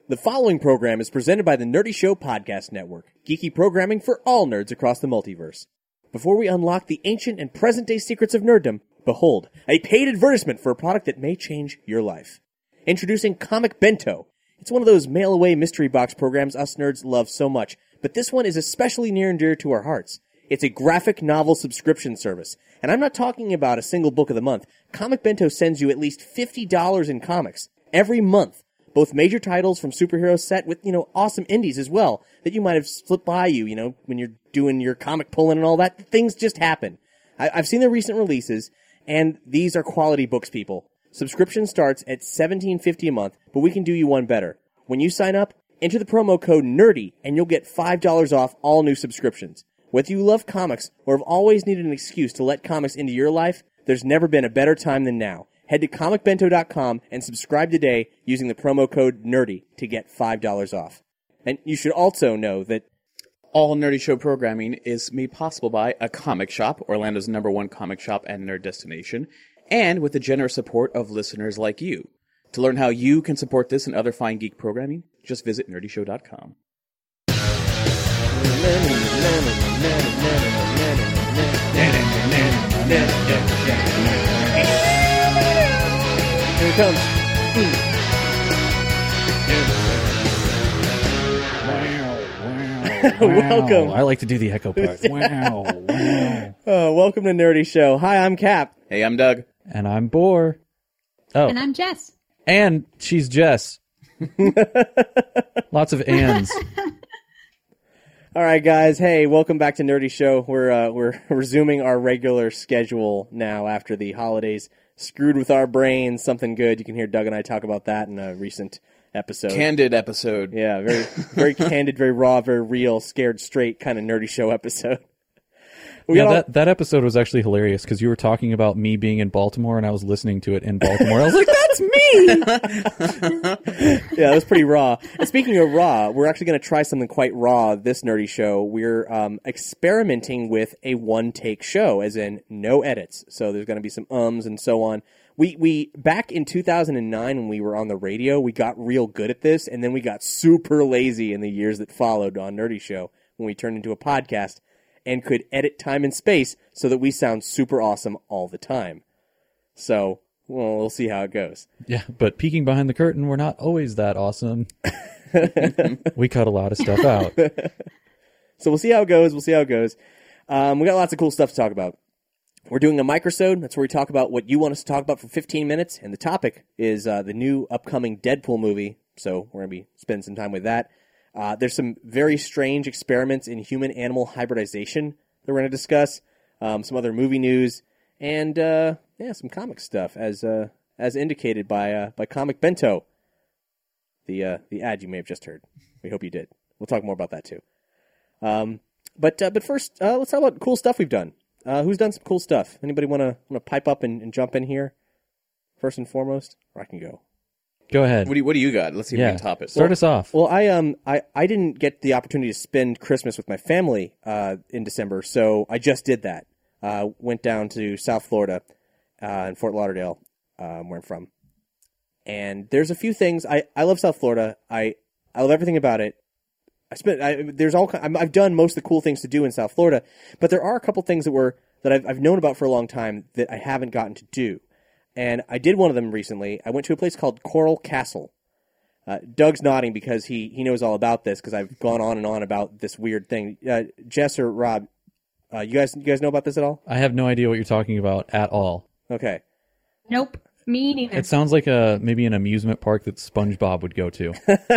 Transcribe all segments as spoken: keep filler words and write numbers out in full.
The following program is presented by the Nerdy Show Podcast Network, geeky programming for all nerds across the multiverse. Before we unlock the ancient and present-day secrets of nerddom, behold, a paid advertisement for a product that may change your life. Introducing Comic Bento. It's one of those mail-away mystery box programs us nerds love so much, but this one is especially near and dear to our hearts. It's a graphic novel subscription service, and I'm not talking about a single book of the month. Comic Bento sends you at least fifty dollars in comics every month. Both major titles from superheroes set with, you know, awesome indies as well that you might have slipped by you, you know, when you're doing your comic pulling and all that. Things just happen. I- I've seen the recent releases, and these are quality books, people. Subscription starts at seventeen fifty a month, but we can do you one better. When you sign up, enter the promo code NERDY, and you'll get five dollars off all new subscriptions. Whether you love comics or have always needed an excuse to let comics into your life, there's never been a better time than now. Head to comic bento dot com and subscribe today using the promo code NERDY to get five dollars off. And you should also know that all Nerdy Show programming is made possible by A Comic Shop, Orlando's number one comic shop and nerd destination, and with the generous support of listeners like you. To learn how you can support this and other fine geek programming, just visit nerdy show dot com. Here it comes. Welcome. I like to do the echo part. Wow. Wow. Oh, welcome to Nerdy Show. Hi, I'm Cap. Hey, I'm Doug. And I'm Boar. Oh. And I'm Jess. And she's Jess. Lots of ands. All right, guys. Hey, welcome back to Nerdy Show. We're uh, we're resuming our regular schedule now after the holidays screwed with our brains. Something good. You can hear Doug and I talk about that in a recent episode. Candid episode. Yeah, very very candid, very raw, very real, scared straight kind of Nerdy Show episode. We yeah, all... that, that episode was actually hilarious because you were talking about me being in Baltimore and I was listening to it in Baltimore. I was like, that's me! Yeah, that was pretty raw. And speaking of raw, we're actually going to try something quite raw this Nerdy Show. We're um, experimenting with a one-take show, as in no edits. So there's going to be some ums and so on. We, we back in two thousand nine when we were on the radio, we got real good at this, and then we got super lazy in the years that followed on Nerdy Show when we turned into a podcast and could edit time and space so that we sound super awesome all the time. So, well, we'll see how it goes. Yeah, but peeking behind the curtain, we're not always that awesome. We cut a lot of stuff out. So we'll see how it goes. We'll see how it goes. Um, we got lots of cool stuff to talk about. We're doing a microsode. That's where we talk about what you want us to talk about for fifteen minutes. And the topic is uh, the new upcoming Deadpool movie. So we're going to be spending some time with that. Uh, there's some very strange experiments in human-animal hybridization that we're going to discuss. Um, some other movie news. And, uh, yeah, some comic stuff, as uh, as indicated by uh, by Comic Bento. The, uh, the ad you may have just heard. We hope you did. We'll talk more about that, too. Um, but uh, but first, uh, let's talk about cool stuff we've done. Uh, who's done some cool stuff? Anybody want to want to pipe up and, and jump in here? First and foremost? Or I can go. Go ahead. What do you, what do you got? Let's see if yeah. we can top it. Start well, us off. Well, I um I, I didn't get the opportunity to spend Christmas with my family uh, in December, so I just did that. Uh, went down to South Florida uh, in Fort Lauderdale, um, where I'm from. And there's a few things. I, I love South Florida. I I love everything about it. I spent. I, there's all. I've done most of the cool things to do in South Florida, but there are a couple things that were that I've I've known about for a long time that I haven't gotten to do. And I did one of them recently. I went to a place called Coral Castle. Uh, Doug's nodding because he, he knows all about this because I've gone on and on about this weird thing. Uh, Jess or Rob, uh, you guys you guys know about this at all? I have no idea what you're talking about at all. Okay. Nope. Me neither. It sounds like a maybe an amusement park that SpongeBob would go to.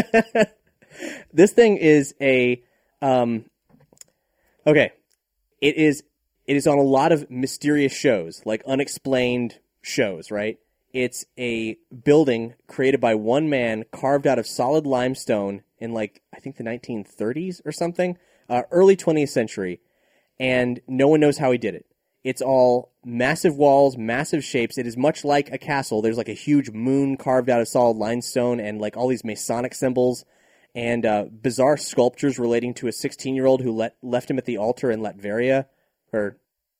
This thing is a um, okay. It is it is on a lot of mysterious shows, like unexplained shows, right? It's a building created by one man, carved out of solid limestone in, like, I think the nineteen thirties or something, uh, early twentieth century, and no one knows how he did it. It's all massive walls, massive shapes. It is much like a castle. There's, like, a huge moon carved out of solid limestone and, like, all these Masonic symbols and uh, bizarre sculptures relating to a sixteen-year-old who let, left him at the altar in Latveria, or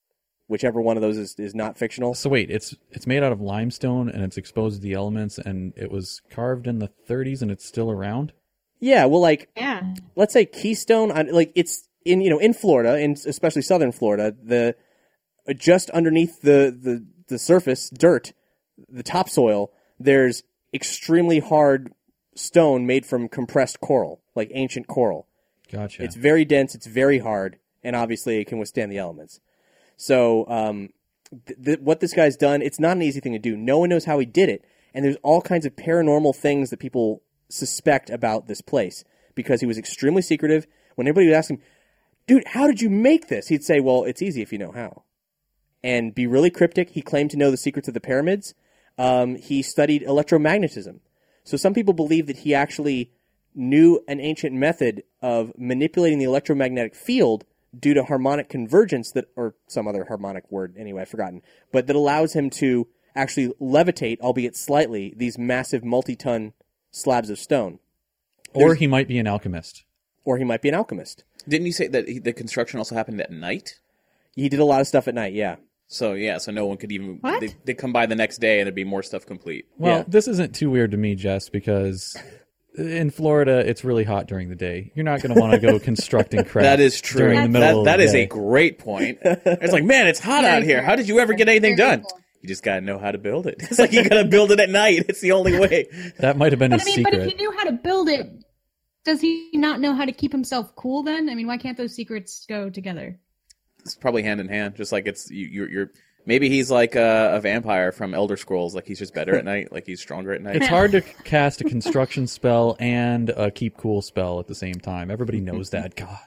whichever one of those is, is not fictional. So wait, it's it's made out of limestone and it's exposed to the elements, and it was carved in the thirties and it's still around. Yeah, well, like Yeah. let's say Keystone, on- like it's in you know in Florida, in especially southern Florida, the just underneath the the the surface, dirt, the topsoil, there's extremely hard stone made from compressed coral, like ancient coral. Gotcha. It's very dense, it's very hard, and obviously it can withstand the elements. So, um, th- th- what this guy's done, it's not an easy thing to do. No one knows how he did it, and there's all kinds of paranormal things that people suspect about this place because he was extremely secretive. When anybody would ask him, dude, how did you make this? He'd say, well, it's easy if you know how. And be really cryptic. He claimed to know the secrets of the pyramids. Um, he studied electromagnetism. So some people believe that he actually knew an ancient method of manipulating the electromagnetic field due to harmonic convergence, that, or some other harmonic word, anyway, I've forgotten, but that allows him to actually levitate, albeit slightly, these massive multi-ton slabs of stone. or There's- he might be an alchemist. Or he might be an alchemist. Didn't you say that he, the construction also happened at night? He did a lot of stuff at night, yeah. So yeah, so no one could even. What? They, they come by the next day and there'd be more stuff complete. Well, Yeah. this isn't too weird to me, Jess, because in Florida it's really hot during the day. You're not going to want to go constructing crap. That is true. During the That, middle of that the is day. a great point. It's like, man, it's hot out here. How did you ever get anything Very done? cool. You just gotta know how to build it. It's like you gotta build it at night. It's the only way. That might have been But I his mean, but secret. if he knew how to build it, does he not know how to keep himself cool then? I mean, why can't those secrets go together? It's probably hand in hand. Just like it's you, you're, you're. Maybe he's like a, a vampire from Elder Scrolls. Like he's just better at night. Like he's stronger at night. It's hard to cast a construction spell and a keep cool spell at the same time. Everybody knows that. God.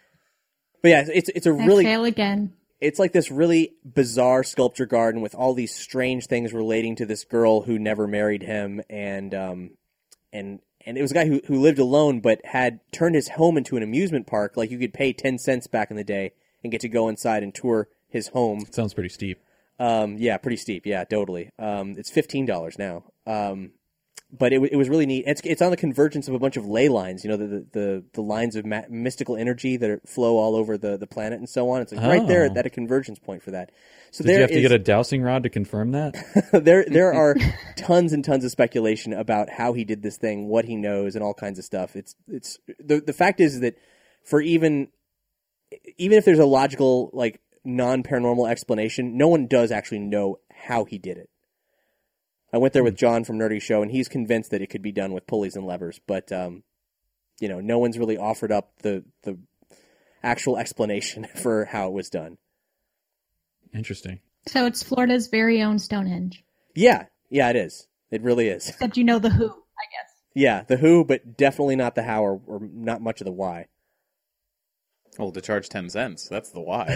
But yeah, it's it's a I really fail again. it's like this really bizarre sculpture garden with all these strange things relating to this girl who never married him, and um and and it was a guy who who lived alone but had turned his home into an amusement park. Like you could pay ten cents back in the day and get to go inside and tour his home. Sounds pretty steep. Um, yeah, pretty steep. Yeah, totally. Um, it's fifteen dollars now. Um, but it, w- it was really neat. It's it's on the convergence of a bunch of ley lines. You know, the the, the, the lines of ma- mystical energy that are, flow all over the, the planet and so on. It's like right there Oh. at a convergence point for that. So Did there you have to is- get a dowsing rod to confirm that? there there are tons and tons of speculation about how he did this thing, what he knows, and all kinds of stuff. It's it's the the fact is that for even even if there's a logical, like, non-paranormal explanation, no one does actually know how he did it. I went there with John from Nerdy Show, and he's convinced that it could be done with pulleys and levers, but um, you know, no one's really offered up the the actual explanation for how it was done. Interesting. So it's Florida's very own Stonehenge. Yeah, yeah, it is. It really is. Except you know the who, I guess. Yeah, the who, but definitely not the how, or, or not much of the why. Well, to charge ten cents. That's the why.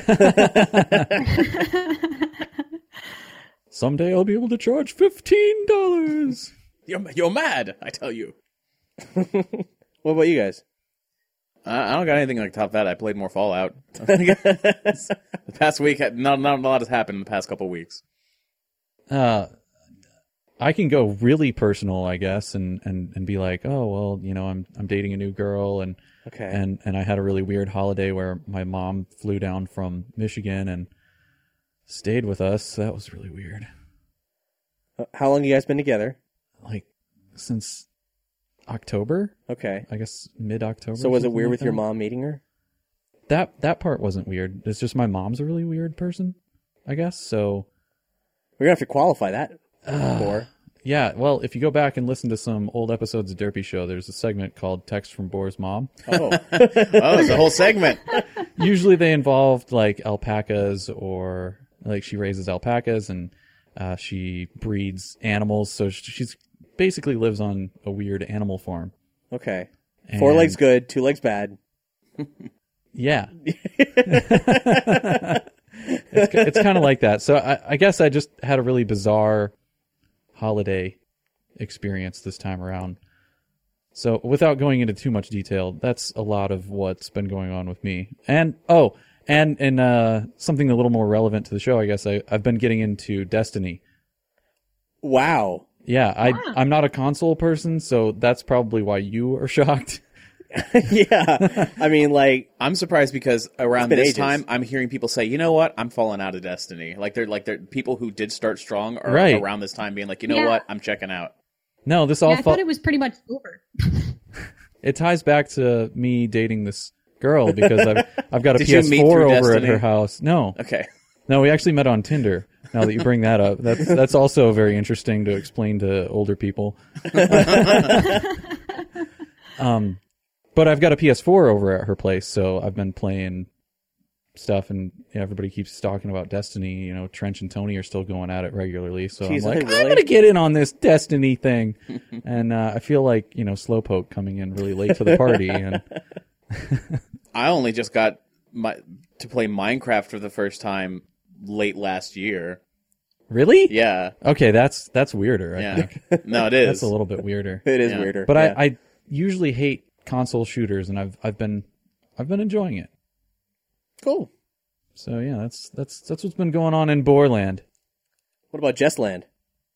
Someday I'll be able to charge fifteen dollars. you're you're mad. I tell you. What about you guys? I I don't got anything like top that. I played more Fallout. The past week, not not a lot has happened in the past couple weeks. Uh, I can go really personal, I guess, and, and, and be like, oh, well, you know, I'm I'm dating a new girl, and Okay. and, and I had a really weird holiday where my mom flew down from Michigan and stayed with us. That was really weird. Uh, How long you guys been together? Like, since October? Okay. I guess mid-October. So was it something weird like with your that. mom meeting her? That that part wasn't weird. It's just my mom's a really weird person, I guess. So We're gonna have to qualify that more. yeah, well, if you go back and listen to some old episodes of Derpy Show, there's a segment called "Text from Boar's Mom." Oh, Oh, it's a whole segment. Usually they involved like alpacas, or like she raises alpacas and uh, she breeds animals. So sh- she's basically lives on a weird animal farm. okay. Four And- legs good, two legs bad. Yeah. it's it's kind of like that. So I, I guess I just had a really bizarre holiday experience this time around. So without going into too much detail, that's a lot of what's been going on with me. And oh, and and uh, something a little more relevant to the show, I guess I, I've been getting into Destiny. Wow. Yeah, I Wow. I'm not a console person, so that's probably why you are shocked. yeah. I mean, like, I'm surprised because around been this ages. time, I'm hearing people say, "You know what? I'm falling out of Destiny." Like they're like they're people who did start strong are Right. around this time being like, "You know Yeah. what? I'm checking out." No, this all Yeah, I fa- thought it was pretty much over. it ties back to me dating this girl because I've I've got a Did you P S meet four through over Destiny? at her house. No, Okay. no, we actually met on Tinder. Now that you bring that up, that's that's also very interesting to explain to older people. um, but I've got a P S four over at her place, so I've been playing stuff, and yeah, everybody keeps talking about Destiny. You know, Trench and Tony are still going at it regularly, so Jeez, I'm like, are they really? I'm gonna get in on this Destiny thing, and uh, I feel like you know Slowpoke coming in really late to the party, and I only just got my to play Minecraft for the first time late last year. really, Yeah. okay, that's that's weirder. I Yeah. think No, it is. that's a little bit weirder. it is Yeah. weirder. But yeah. I, I usually hate console shooters, and I've I've been I've been enjoying it. Cool. So yeah, that's that's that's what's been going on in Boreland. What about Jessland?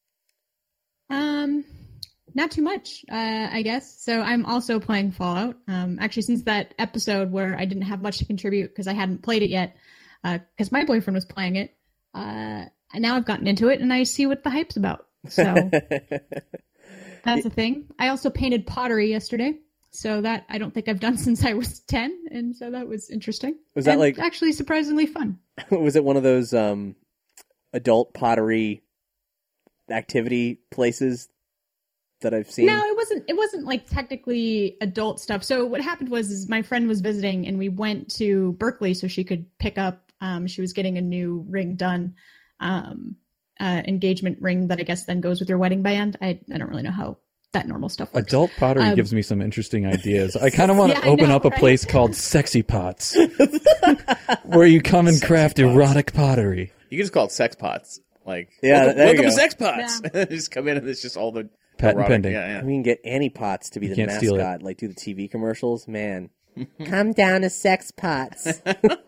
Um, not too much, uh, I guess. So I'm also playing Fallout. Um, actually, since that episode where I didn't have much to contribute because I hadn't played it yet, because my boyfriend was playing it, uh, and now I've gotten into it and I see what the hype's about. So that's a thing. I also painted pottery yesterday. So that I don't think I've done since I was ten, and so that was interesting. Was that And like- actually surprisingly fun? Was it one of those um, adult pottery activity places that I've seen? No, it wasn't. It wasn't like technically adult stuff. So what happened was, is my friend was visiting, and we went to Berkeley so she could pick up. Um, she was getting a new ring done, um, uh, engagement ring that I guess then goes with your wedding band. I I don't really know how that normal stuff works. Adult pottery Um, gives me some interesting ideas. I kind of want to Yeah, I open know, up a right? place called Sexy Pots, where you come and craft erotic pottery. You can just call it sex pots. Like, Yeah, welcome, there you welcome to go. sex pots. just come in and it's just all the Patent erotic- pending. Yeah, yeah. I mean, get Annie Potts to be the can't steal it. mascot, like do the T V commercials. Man, come down to Sex Pots.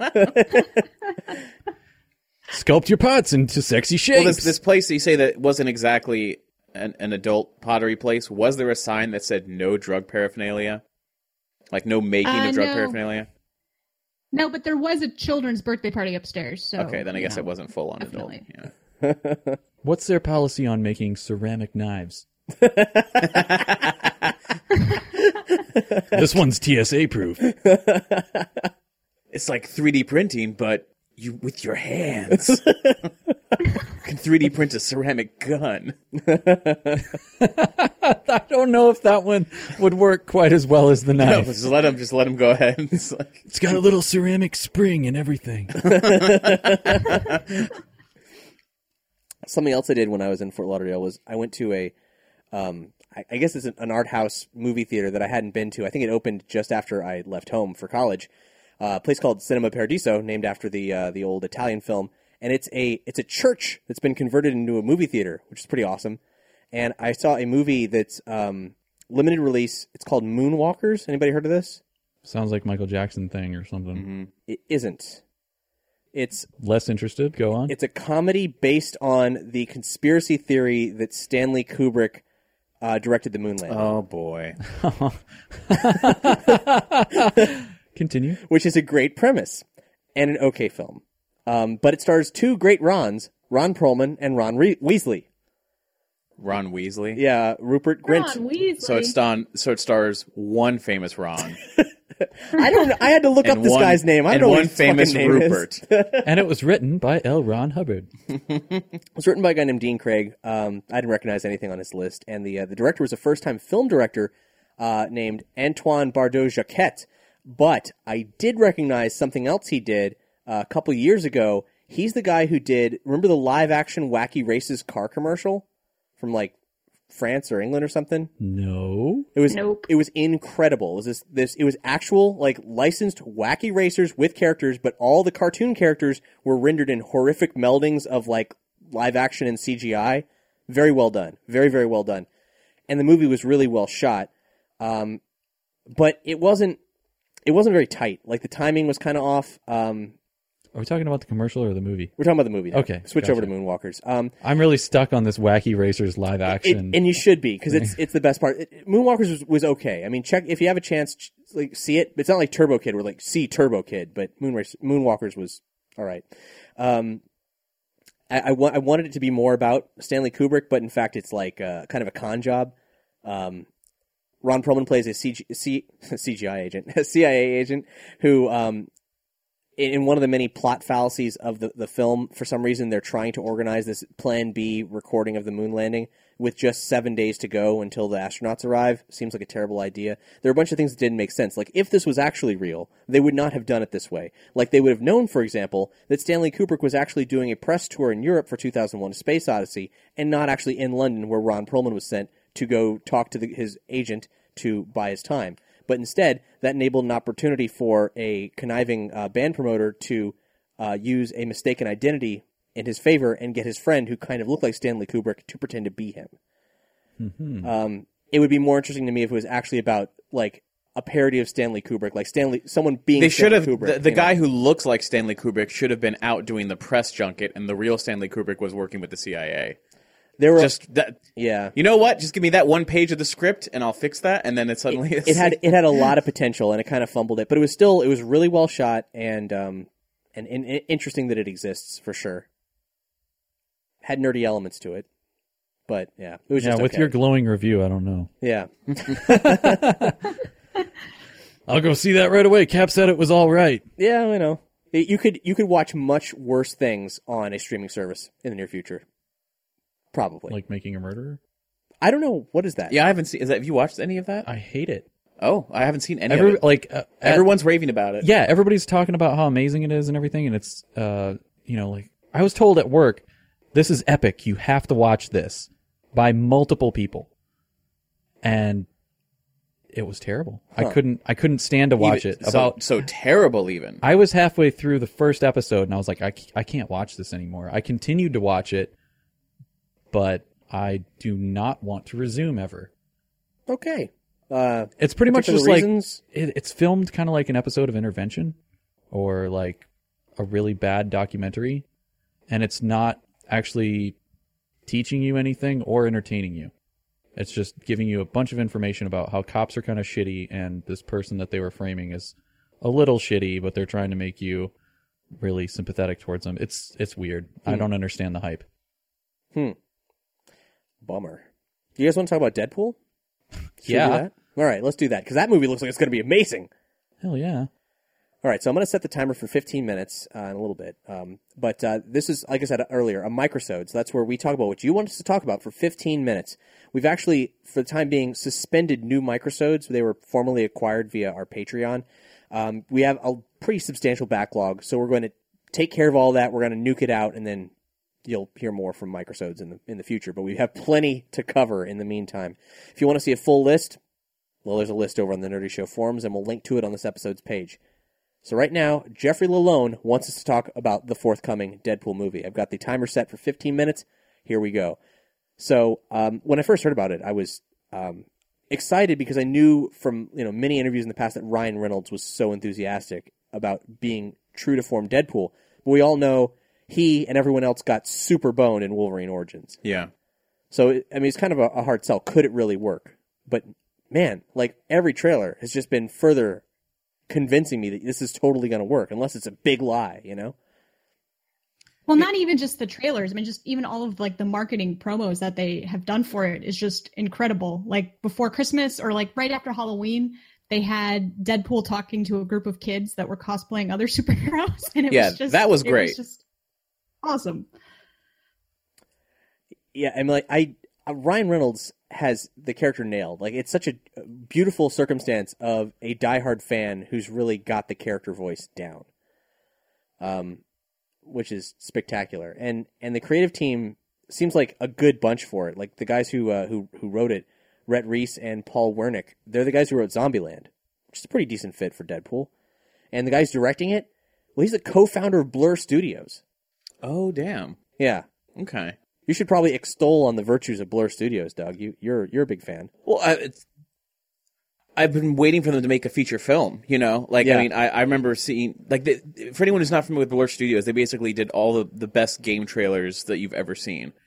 Sculpt your pots into sexy shapes. Well, this this place you say that wasn't exactly an, an adult pottery place. Was there a sign that said no drug paraphernalia? Like no making Uh, of drug no. paraphernalia? No, but there was a children's birthday party upstairs. So Okay, then I you guess know. it wasn't full on adult. definitely. Yeah. What's their policy on making ceramic knives? This one's T S A proof. It's like three D printing, but you with your hands. You can three D print a ceramic gun. I don't know if that one would work quite as well as the No, knife. just let him just let him go ahead. It's like, It's got a little ceramic spring and everything. Something else I did when I was in Fort Lauderdale was I went to a, um, I, I guess it's an, an art house movie theater that I hadn't been to. I think it opened just after I left home for college. Uh, a place called Cinema Paradiso, named after the uh, the old Italian film, and it's a it's a church that's been converted into a movie theater, which is pretty awesome. And I saw a movie that's um, limited release. It's called Moonwalkers. Anybody heard of this? Sounds like Michael Jackson thing or something. mm-hmm. It isn't. It's Less interested? Go on. It's a comedy based on the conspiracy theory that Stanley Kubrick uh, directed the moon landing, Oh boy. Continue. which is a great premise and an okay film. Um, but it stars two great Rons, Ron Perlman and Ron Re- Weasley. Ron Weasley. Yeah, Rupert Grint. Ron Weasley. So it's on. So it stars one famous Ron I don't know. I had to look up and this one, guy's name. I and don't know one what his fucking famous name Rupert. is. And it was written by L. Ron Hubbard. It was written by a guy named Dean Craig. Um, I didn't recognize anything on his list. And the uh, the director was a first-time film director uh, named Antoine Bardot-Jacquet. But I did recognize something else he did uh, a couple years ago. He's the guy who did, remember the live-action Wacky Races car commercial from, like, France or England or something? No. It was Nope. it was incredible. It was this this it was actual like licensed wacky racers with characters, but all the cartoon characters were rendered in horrific meldings of like live action and C G I. Very well done. Very very well done. And the movie was really well shot. Um, but it wasn't it wasn't very tight. Like the timing was kind of off. Um, Are we talking about the commercial or the movie? we're talking about the movie now. Okay, Switch over to gotcha. Moonwalkers. Um, I'm really stuck on this Wacky Racers live It- action. and you should be because it's it's the best part. It, Moonwalkers was, was okay. I mean, check if you have a chance, ch- like see it. It's not like Turbo Kid. We're like see Turbo Kid, but Moonrace, Moonwalkers was all right. Um, I, I, wa- I wanted it to be more about Stanley Kubrick, but in fact, it's like uh, kind of a con job. Um, Ron Perlman plays a C G, C, C G I agent, a C I A agent who, um, in, in one of the many plot fallacies of the, the film, for some reason, they're trying to organize this Plan B recording of the moon landing with just seven days to go until the astronauts arrive. Seems like a terrible idea. There are a bunch of things that didn't make sense. Like, if this was actually real, they would not have done it this way. Like, they would have known, for example, that Stanley Kubrick was actually doing a press tour in Europe for two thousand one: A Space Odyssey, and not actually in London, where Ron Perlman was sent to go talk to the, his agent to buy his time. But instead, that enabled an opportunity for a conniving uh, band promoter to uh, use a mistaken identity in his favor and get his friend, who kind of looked like Stanley Kubrick, to pretend to be him. Mm-hmm. Um, it would be more interesting to me if it was actually about, like, a parody of Stanley Kubrick, like Stanley, someone being They should Stanley have, Kubrick. the, the you guy know? who looks like Stanley Kubrick should have been out doing the press junket, and the real Stanley Kubrick was working with the C I A. There were, Just that, yeah. you know what? Just give me that one page of the script, and I'll fix that. And then it suddenly It, it had it had a lot of potential, and it kind of fumbled it. But it was still it was really well shot, and um, and, and, and interesting that it exists for sure. Had nerdy elements to it, but yeah, it was Yeah, just with okay. your glowing review, I don't know. yeah. I'll go see that right away. Cap said it was all right. Yeah, I know. It- You could you could watch much worse things on a streaming service in the near future. Probably. Like Making a Murderer? I don't know, what is that? Yeah, I haven't seen. Is that? Have you watched any of that? I hate it. Oh, I haven't seen any Every, of it. like uh, Everyone's raving about it. yeah, everybody's talking about how amazing it is and everything, and it's uh, you know, like I was told at work, this is epic. You have to watch this by multiple people, and it was terrible. Huh. I couldn't. I couldn't stand to watch Even- it. so, About so terrible. Even I was halfway through the first episode, and I was like, I, I can't watch this anymore. I continued to watch it, but I do not want to resume ever. Okay. Uh, It's pretty much particular just reasons? like it, it's filmed kind of like an episode of Intervention, or like a really bad documentary, and it's not actually teaching you anything or entertaining you. It's just giving you a bunch of information about how cops are kind of shitty, and this person that they were framing is a little shitty, but they're trying to make you really sympathetic towards them. It's it's weird. I don't understand the hype. Hmm. Bummer. Do you guys want to talk about Deadpool? Should we Yeah. do that? All right, let's do that, because that movie looks like it's going to be amazing. Hell yeah. All right, so I'm going to set the timer for fifteen minutes uh, in a little bit. Um, but uh, this is, like I said earlier, a microsode. So that's where we talk about what you want us to talk about for fifteen minutes. We've actually, for the time being, suspended new microsodes. They were formally acquired via our Patreon. Um, we have a pretty substantial backlog, so we're going to take care of all that. We're going to nuke it out, and then you'll hear more from microsodes in the in the future. But we have plenty to cover in the meantime. If you want to see a full list, well, there's a list over on the Nerdy Show forums, and we'll link to it on this episode's page. So right now, Jeffrey Lalone wants us to talk about the forthcoming Deadpool movie. I've got the timer set for fifteen minutes. Here we go. So um, when I first heard about it, I was um, excited because I knew from you know many interviews in the past that Ryan Reynolds was so enthusiastic about being true to form Deadpool. But we all know he and everyone else got super boned in Wolverine Origins. yeah. So, it, I mean, it's kind of a, a hard sell. Could it really work? But, man, like, every trailer has just been further convincing me that this is totally going to work, unless it's a big lie, you know? Well, not even just the trailers. I mean, just even all of like the marketing promos that they have done for it is just incredible. Like before Christmas or like right after Halloween, they had Deadpool talking to a group of kids that were cosplaying other superheroes, and it Yeah, was just that was it great. just awesome. Yeah, I mean, like, I uh, Ryan Reynolds has the character nailed. Like, it's such a beautiful circumstance of a diehard fan who's really got the character voice down. Um, which is spectacular. And and the creative team seems like a good bunch for it. Like the guys who uh, who who wrote it, Rhett Reese and Paul Wernick, they're the guys who wrote Zombieland, which is a pretty decent fit for Deadpool. And the guy's directing it, well, he's a co-founder of Blur Studios. Oh, damn. Yeah. Okay. You should probably extol on the virtues of Blur Studios, Doug. You you're you're a big fan. Well, I, it's, I've been waiting for them to make a feature film, you know? Like, Yeah. I mean, I, I remember seeing, like, the, for anyone who's not familiar with Blur Studios, they basically did all the, the best game trailers that you've ever seen.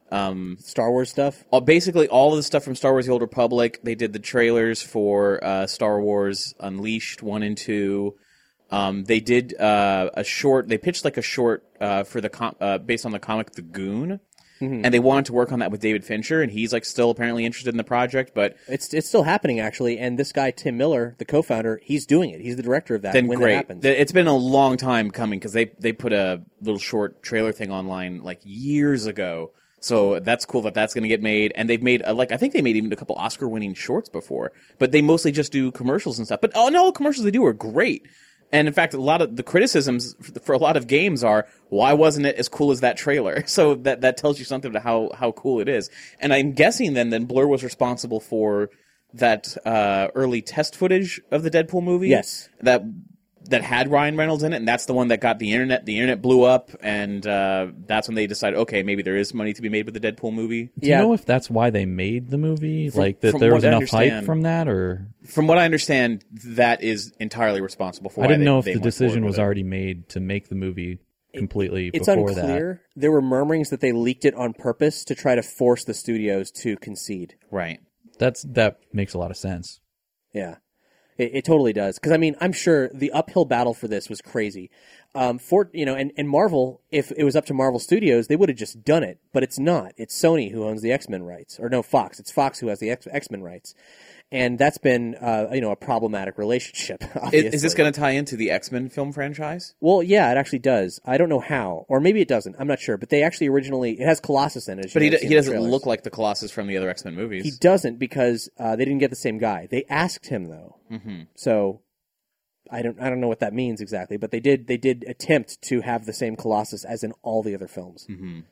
Um, Star Wars stuff. all, basically, all of the stuff from Star Wars: The Old Republic. They did the trailers for uh, Star Wars Unleashed one and two. Um, they did uh, a short. They pitched like a short uh, for the com- uh, based on the comic The Goon. Mm-hmm. And they wanted to work on that with David Fincher, and he's like still apparently interested in the project. But it's it's still happening actually. And this guy Tim Miller, the co-founder, he's doing it. He's the director of that. Then when great. that happens. It's been a long time coming because they they put a little short trailer thing online like years ago. So that's cool that that's going to get made. And they've made a, like I think they made even a couple Oscar-winning shorts before, but they mostly just do commercials and stuff. But oh no, all the commercials they do are great. And in fact, a lot of the criticisms for a lot of games are, why wasn't it as cool as that trailer? So that, that tells you something about how, how cool it is. And I'm guessing then, then Blur was responsible for that uh, early test footage of the Deadpool movie. Yes. That that had Ryan Reynolds in it, and that's the one that got the internet. The internet blew up, and uh, that's when they decided, okay, maybe there is money to be made with the Deadpool movie. Do Yeah. you know if that's why they made the movie? From- like that from there what was I enough hype understand- from that, or From what I understand, that is entirely responsible for I why didn't they, know if they the went decision forward was with it. already made to make the movie completely It's before unclear. There were murmurings that they leaked it on purpose to try to force the studios to concede. Right. that. That's that makes a lot of sense. Yeah, it, it totally does. Because I mean, I'm sure the uphill battle for this was crazy. Um, for you know, and, and Marvel, if it was up to Marvel Studios, they would have just done it. But it's not. It's Sony who owns the X-Men rights, or no, Fox. It's Fox who has the X- X-Men rights, and that's been uh, you know a problematic relationship. Is, Obviously. is this going to tie into the X-Men film franchise? Well, yeah, it actually does. I don't know how, or maybe it doesn't. I'm not sure. But they actually originally it has Colossus in it. as But you he, know, d- see he in the doesn't trailers. look like the Colossus from the other X-Men movies. He doesn't because uh, they didn't get the same guy. They asked him though, mm-hmm. so I don't I don't know what that means exactly. But they did they did attempt to have the same Colossus as in all the other films. Mm-hmm.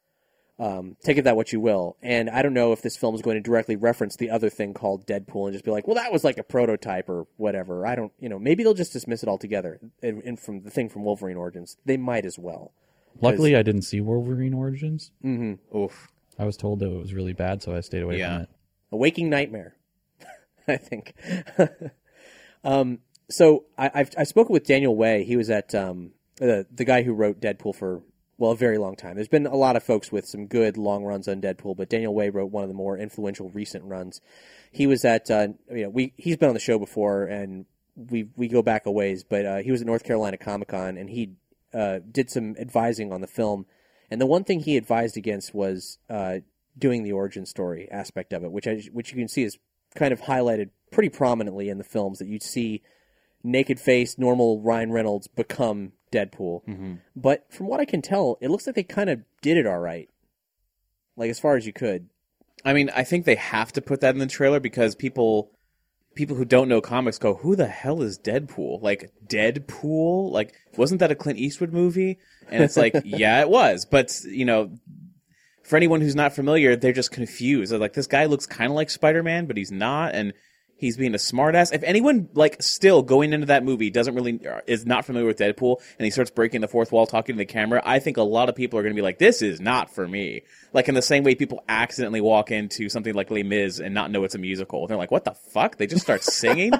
Um, take it that what you will, and I don't know if this film is going to directly reference the other thing called Deadpool and just be like, well, that was like a prototype or whatever. I don't, you know, maybe they'll just dismiss it altogether. And, and from the thing from Wolverine Origins, they might as well. Luckily, I didn't see Wolverine Origins. Mm-hmm. Oof. I was told that it was really bad, so I stayed away Yeah. from it. A waking nightmare, I think. um, so I, I've I've spoken with Daniel Way. He was at um, the the guy who wrote Deadpool for well a very long time. There's been a lot of folks with some good long runs on Deadpool, but Daniel Way wrote one of the more influential recent runs. He was at uh, you know we he's been on the show before, and we we go back a ways, but uh, he was at North Carolina Comic Con, and he uh, did some advising on the film. And the one thing he advised against was uh, doing the origin story aspect of it, which I, which you can see is kind of highlighted pretty prominently in the films, that you see naked face, normal Ryan Reynolds become Deadpool. Mm-hmm. But from what I can tell, it looks like they kind of did it all right. Like, as far as you could. I mean, I think they have to put that in the trailer because people people who don't know comics go, who the hell is Deadpool? Like, Deadpool? Like, wasn't that a Clint Eastwood movie? And it's like, yeah, it was. But, you know, for anyone who's not familiar, they're just confused. They're like, this guy looks kind of like Spider-Man, but he's not, and he's being a smartass. If anyone, like, still going into that movie doesn't really, is not familiar with Deadpool, and he starts breaking the fourth wall, talking to the camera, I think a lot of people are going to be like, this is not for me. Like, in the same way people accidentally walk into something like Les Mis and not know it's a musical. They're like, what the fuck? They just start singing?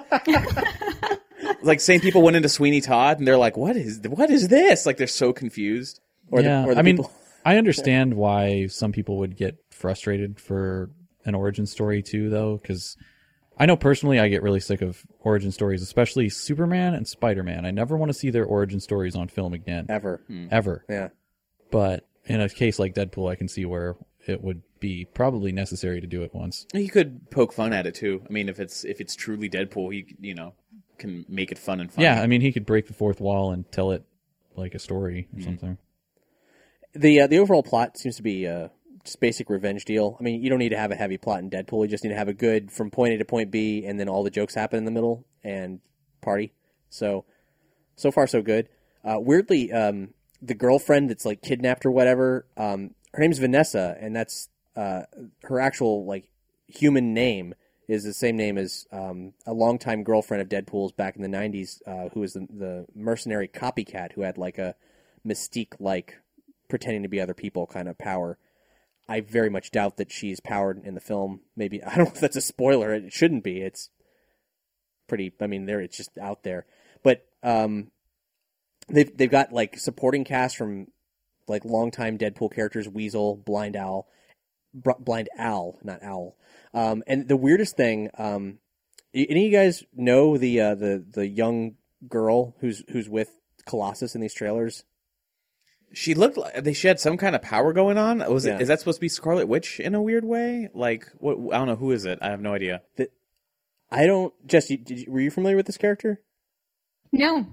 Like, same people went into Sweeney Todd, and they're like, what is, what is this? Like, they're so confused. Or yeah, the, or the I mean, people... I understand why some people would get frustrated for an origin story too, though, because I know personally I get really sick of origin stories, especially Superman and Spider-Man. I never want to see their origin stories on film again. Ever. Ever. Yeah. But in a case like Deadpool, I can see where it would be probably necessary to do it once. You could poke fun at it, too. I mean, if it's if it's truly Deadpool, he, you know, can make it fun and funny. Yeah, I mean, he could break the fourth wall and tell it like a story or Mm. something. The uh, the overall plot seems to be uh, just basic revenge deal. I mean, you don't need to have a heavy plot in Deadpool. You just need to have a good from point A to point B, and then all the jokes happen in the middle and party. So, so far so good. Uh, weirdly, um, the girlfriend that's like kidnapped or whatever, um, her name's Vanessa, and that's uh, her actual like human name is the same name as um, a longtime girlfriend of Deadpool's back in the nineties, uh, who was the, the mercenary copycat who had like a Mystique like pretending to be other people kind of power. I very much doubt that she's powered in the film. Maybe, I don't know if that's a spoiler. It shouldn't be. It's pretty, I mean, there it's just out there. But um, they've, they've got like supporting cast from like longtime Deadpool characters, Weasel, Blind Owl, Br- Blind Owl, not Owl. Um, and the weirdest thing, um, y- any of you guys know the uh, the the young girl who's who's with Colossus in these trailers? She looked like they she had some kind of power going on. Was Yeah. it? Is that supposed to be Scarlet Witch in a weird way? Like, what? I don't know. Who is it? I have no idea. That I don't. Jess, you, did you, were you familiar with this character? No.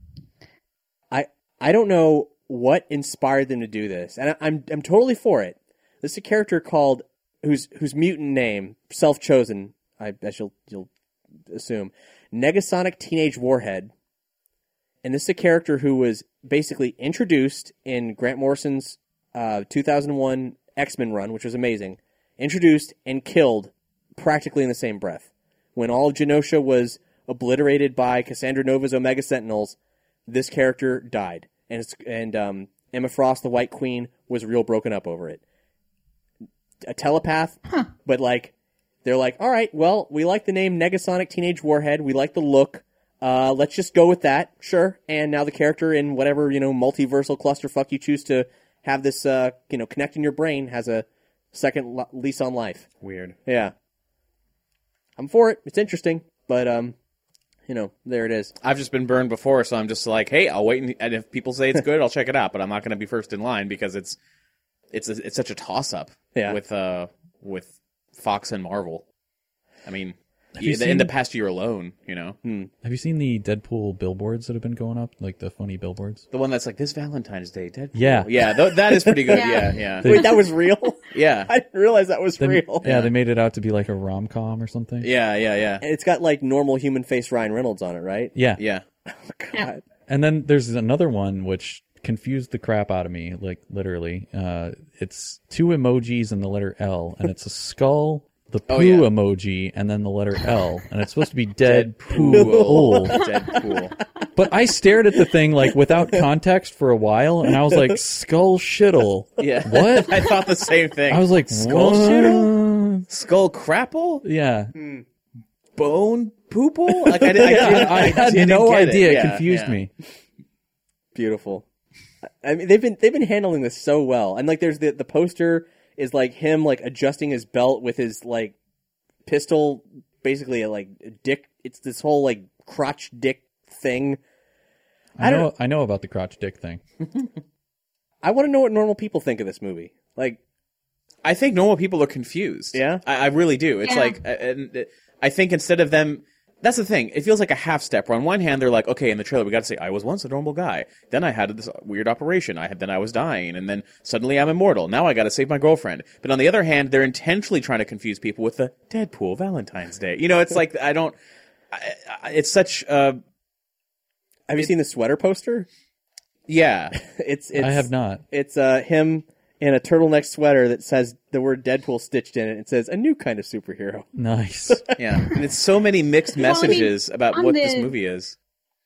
I I don't know what inspired them to do this, and I, I'm I'm totally for it. This is a character called whose whose mutant name, self chosen. I bet you'll you'll assume Negasonic Teenage Warhead, and this is a character who was basically introduced in Grant Morrison's uh, two thousand one X-Men run, which was amazing. Introduced and killed practically in the same breath. When all of Genosha was obliterated by Cassandra Nova's Omega Sentinels, this character died. And it's, and um, Emma Frost, the White Queen, was real broken up over it. A telepath, Huh. but like, they're like, all right, well, we like the name Negasonic Teenage Warhead. We like the look. Uh, let's just go with that, sure. And now the character in whatever, you know, multiversal clusterfuck you choose to have this, uh, you know, connect in your brain has a second lo- lease on life. Weird. Yeah. I'm for it. It's interesting, but, um, you know, there it is. I've just been burned before, so I'm just like, hey, I'll wait, and, and if people say it's good, I'll check it out. But I'm not going to be first in line because it's it's a, it's such a toss up Yeah. with uh with Fox and Marvel. I mean, you in, seen- in the past year alone, you know, Have you seen the Deadpool billboards that have been going up? Like the funny billboards? the one that's like this Valentine's Day, Deadpool. Yeah. yeah, th- that is pretty good. Yeah. Yeah, yeah, Wait, that was real? yeah, I didn't realize that was They- real. Yeah, they made it out to be like a rom-com or something. yeah, yeah, yeah, And it's got, like, normal human face Ryan Reynolds on it, right? Yeah. yeah. God. And then there's another one which confused the crap out of me, like literally. Uh, it's two emojis and the letter L, and it's a skull, the poo Oh, yeah. emoji, and then the letter L, and it's supposed to be dead poo Deadpool. hole. Deadpool. But I stared at the thing like without context for a while, and I was like, skull shittle. Yeah. What? I thought the same thing. I was like, Skull what? shittle? Skull crapple? Yeah. Bone poople? Like I, did, I, did, I had didn't no get idea. It Yeah, confused yeah. me. Beautiful. I mean, they've been they've been handling this so well, and like, there's the the poster is like him like adjusting his belt with his like pistol, basically a, like a dick. It's this whole like crotch dick thing. I I don't- know. I know about the crotch dick thing. I want to know what normal people think of this movie. Like, I think normal people are confused. Yeah? I, I really do. It's Yeah. like, uh, and uh, I think instead of them, that's the thing. It feels like a half step. Where on one hand, they're like, okay, in the trailer, we got to say, I was once a normal guy. Then I had this weird operation. I had, then I was dying, and then suddenly I'm immortal. Now I got to save my girlfriend. But on the other hand, they're intentionally trying to confuse people with the Deadpool Valentine's Day. You know, it's like I don't. I, I, it's such. Uh, have you seen the sweater poster? yeah. It's, it's I have not. It's uh him in a turtleneck sweater that says the word Deadpool stitched in it. It says a new kind of superhero. Nice. Yeah, and it's so many mixed Well, I mean, messages about on what this the- movie is.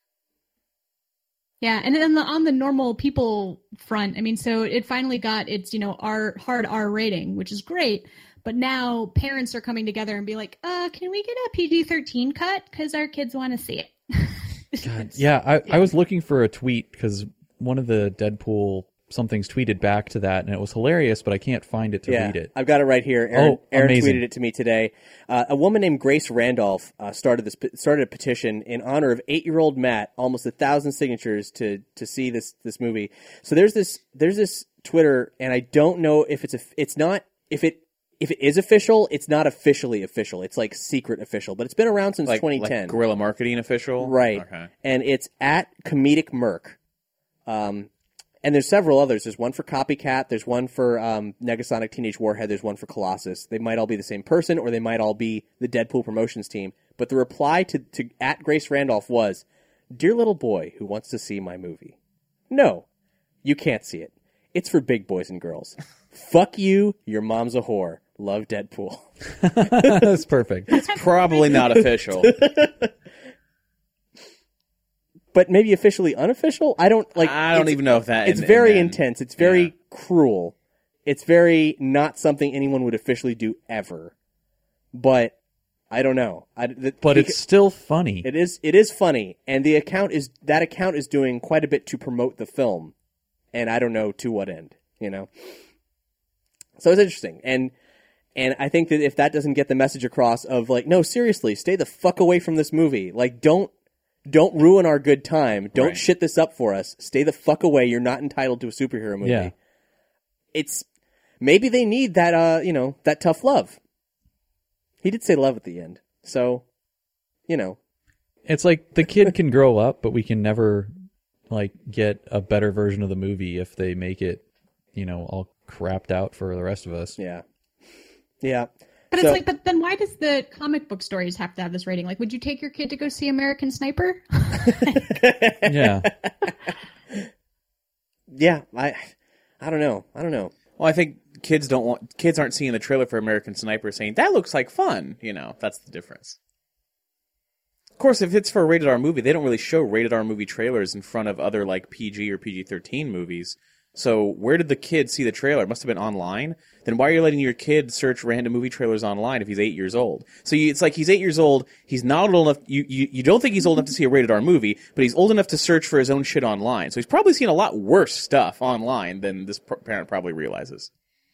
Yeah, and then the, on the normal people front, I mean, so it finally got its, you know, R hard R rating, which is great. But now parents are coming together and be like, uh, can we get a P G thirteen cut? Because our kids want to see it. God, yeah, I, I was looking for a tweet because one of the Deadpool somethings tweeted back to that, and it was hilarious, but I can't find it to Yeah, read it. I've got it right here. Aaron, Oh, Aaron amazing. tweeted it to me today. Uh, a woman named Grace Randolph uh, started this started a petition in honor of eight-year-old Matt. Almost a thousand signatures to to see this this movie. So there's this there's this Twitter, and I don't know if it's a it's not if it if it is official. It's not officially official. It's like secret official, but it's been around since Like, twenty ten. like guerrilla marketing official, Right. Okay. And it's at Comedic Merc. Um, and there's several others. There's one for Copycat. There's one for um, Negasonic Teenage Warhead. There's one for Colossus. They might all be the same person, or they might all be the Deadpool promotions team. But the reply to, to at Grace Randolph was, "Dear little boy who wants to see my movie. No, you can't see it. It's for big boys and girls. Fuck you. Your mom's a whore. Love Deadpool." That's perfect. Probably not official. But maybe officially unofficial? I don't like. I don't it's- even know if that. It's and- very and then- intense. It's very yeah. cruel. It's very not something anyone would officially do ever. But I don't know. I, the, But the- it's still funny. it is it is funny, and the account is that account is doing quite a bit to promote the film, and I don't know to what end. You know, so it's interesting, and And I think that if that doesn't get the message across of like, no, seriously, stay the fuck away from this movie. Like, don't don't ruin our good time. Don't Right. shit this up for us. Stay the fuck away. You're not entitled to a superhero movie. Yeah. It's maybe they need that uh, you know, that tough love. He did say love at the end. So, you know, It's like the kid can grow up, but we can never like get a better version of the movie if they make it, you know, all crapped out for the rest of us. yeah. Yeah. But So- it's like, but then why does the comic book stories have to have this rating? Like, would you take your kid to go see American Sniper? Yeah. Yeah, I I don't know. I don't know. Well, I think kids don't want kids aren't seeing the trailer for American Sniper saying that looks like fun. You know, that's the difference. Of course, if it's for a rated R movie, they don't really show rated R movie trailers in front of other like P G or P G thirteen movies. So where did the kid see the trailer? It must have been online. Then why are you letting your kid search random movie trailers online if he's eight years old? So you, it's like he's eight years old. He's not old enough. You, you you don't think he's old enough to see a rated R movie, but he's old enough to search for his own shit online. So he's probably seen a lot worse stuff online than this pr- parent probably realizes.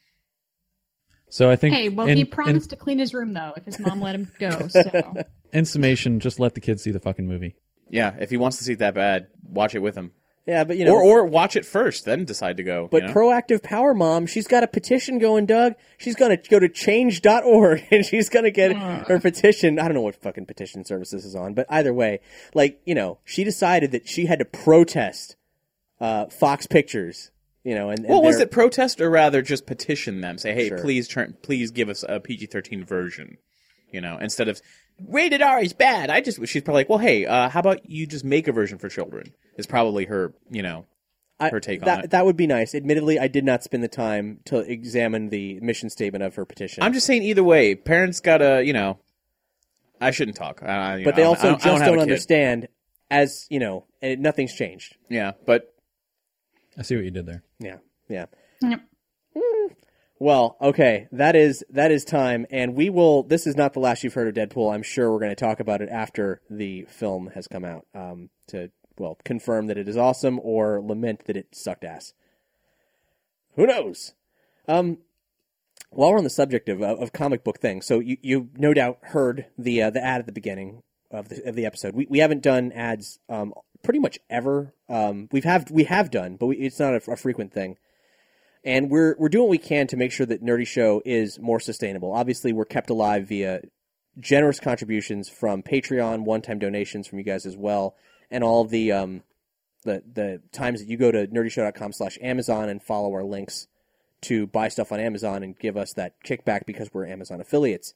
So I think Hey, well, in, he promised to clean his room though if his mom let him go. So in, in summation, just let the kids see the fucking movie. Yeah, if he wants to see it that bad, watch it with him. Yeah, but you know, Or or watch it first, then decide to go. but you know? proactive power mom, she's got a petition going, Doug. She's going to go to change dot org and she's going to get her petition. I don't know what fucking petition service this is on, but either way, like, you know, she decided that she had to protest uh, Fox Pictures, you know, and, and What was their- it, protest or rather just petition them? Say, hey, Sure. please turn, please give us a P G thirteen version. You know, instead of rated R is bad. I just she's probably like, well, hey, uh, how about you just make a version for children? Is probably her, you know, I- her take on that, it. That would be nice. Admittedly, I did not spend the time to examine the mission statement of her petition. I'm just saying, either way, parents gotta, you know, I shouldn't talk. I, you but know, they I also don't- I just have don't a kid. understand, as, you know, and nothing's changed. Yeah, but I see what you did there. Yeah, yeah. Yep. Well, okay, that is that is time, and we will. This is not the last you've heard of Deadpool. I'm sure we're going to talk about it after the film has come out um, to well confirm that it is awesome or lament that it sucked ass. Who knows? Um, while we're on the subject of of comic book things, so you you no doubt heard the uh, the ad at the beginning of the of the episode. We we haven't done ads um, pretty much ever. Um, we've have we have done, but we, it's not a, a frequent thing. And we're we're doing what we can to make sure that Nerdy Show is more sustainable. Obviously, we're kept alive via generous contributions from Patreon, one-time donations from you guys as well, and all of the um, the the times that you go to nerdyshow dot com slash Amazon and follow our links to buy stuff on Amazon and give us that kickback because we're Amazon affiliates.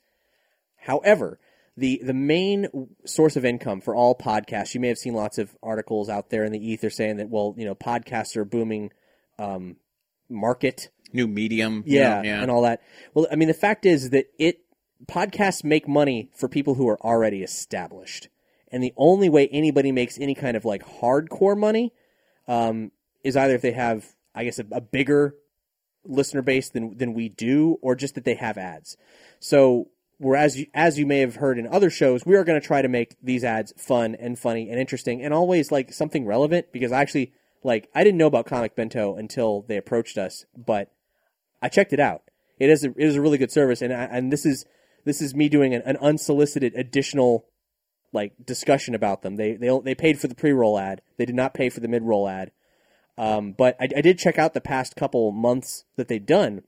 However, the the main source of income for all podcasts, you may have seen lots of articles out there in the ether saying that, well, you know, podcasts are booming. Um, market new medium, you yeah, know, yeah, and all that. Well, I mean, the fact is that it podcasts make money for people who are already established, and the only way anybody makes any kind of like hardcore money um, is either if they have, I guess, a, a bigger listener base than than we do, or just that they have ads. So, whereas you, as you may have heard in other shows, we are going to try to make these ads fun and funny and interesting, and always like something relevant. Because I actually like I didn't know about Comic Bento until they approached us, but I checked it out. It is a, it is a really good service, and I, and this is this is me doing an, an unsolicited additional like discussion about them. They they they paid for the pre-roll ad. They did not pay for the mid-roll ad. Um, but I, I did check out the past couple months that they'd done.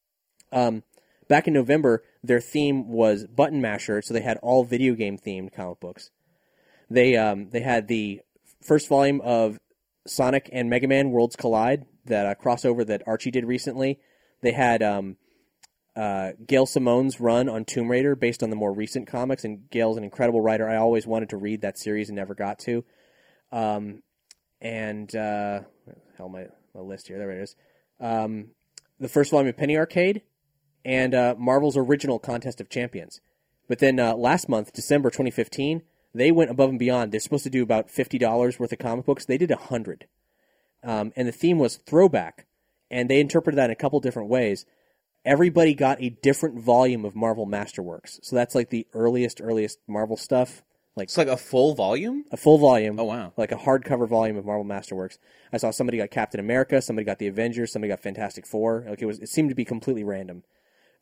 Um, back in November, their theme was Button Masher, so they had all video game themed comic books. They um they had the first volume of Sonic and Mega Man Worlds Collide, that uh, crossover that Archie did recently. They had um, uh, Gail Simone's run on Tomb Raider based on the more recent comics, and Gail's an incredible writer. I always wanted to read that series and never got to. Um, and, uh, hell, my, my list here, there it is. Um, the first volume of Penny Arcade, and uh, Marvel's original Contest of Champions. But then uh, last month, December twenty fifteen, they went above and beyond. They're supposed to do about fifty dollars worth of comic books. They did one hundred. Um, and the theme was throwback. And they interpreted that in a couple different ways. Everybody got a different volume of Marvel Masterworks. So that's like the earliest, earliest Marvel stuff. Like it's like a full volume. a full volume. Oh, wow. Like a hardcover volume of Marvel Masterworks. I saw somebody got Captain America, somebody got the Avengers, somebody got Fantastic Four. Like it was, it seemed to be completely random.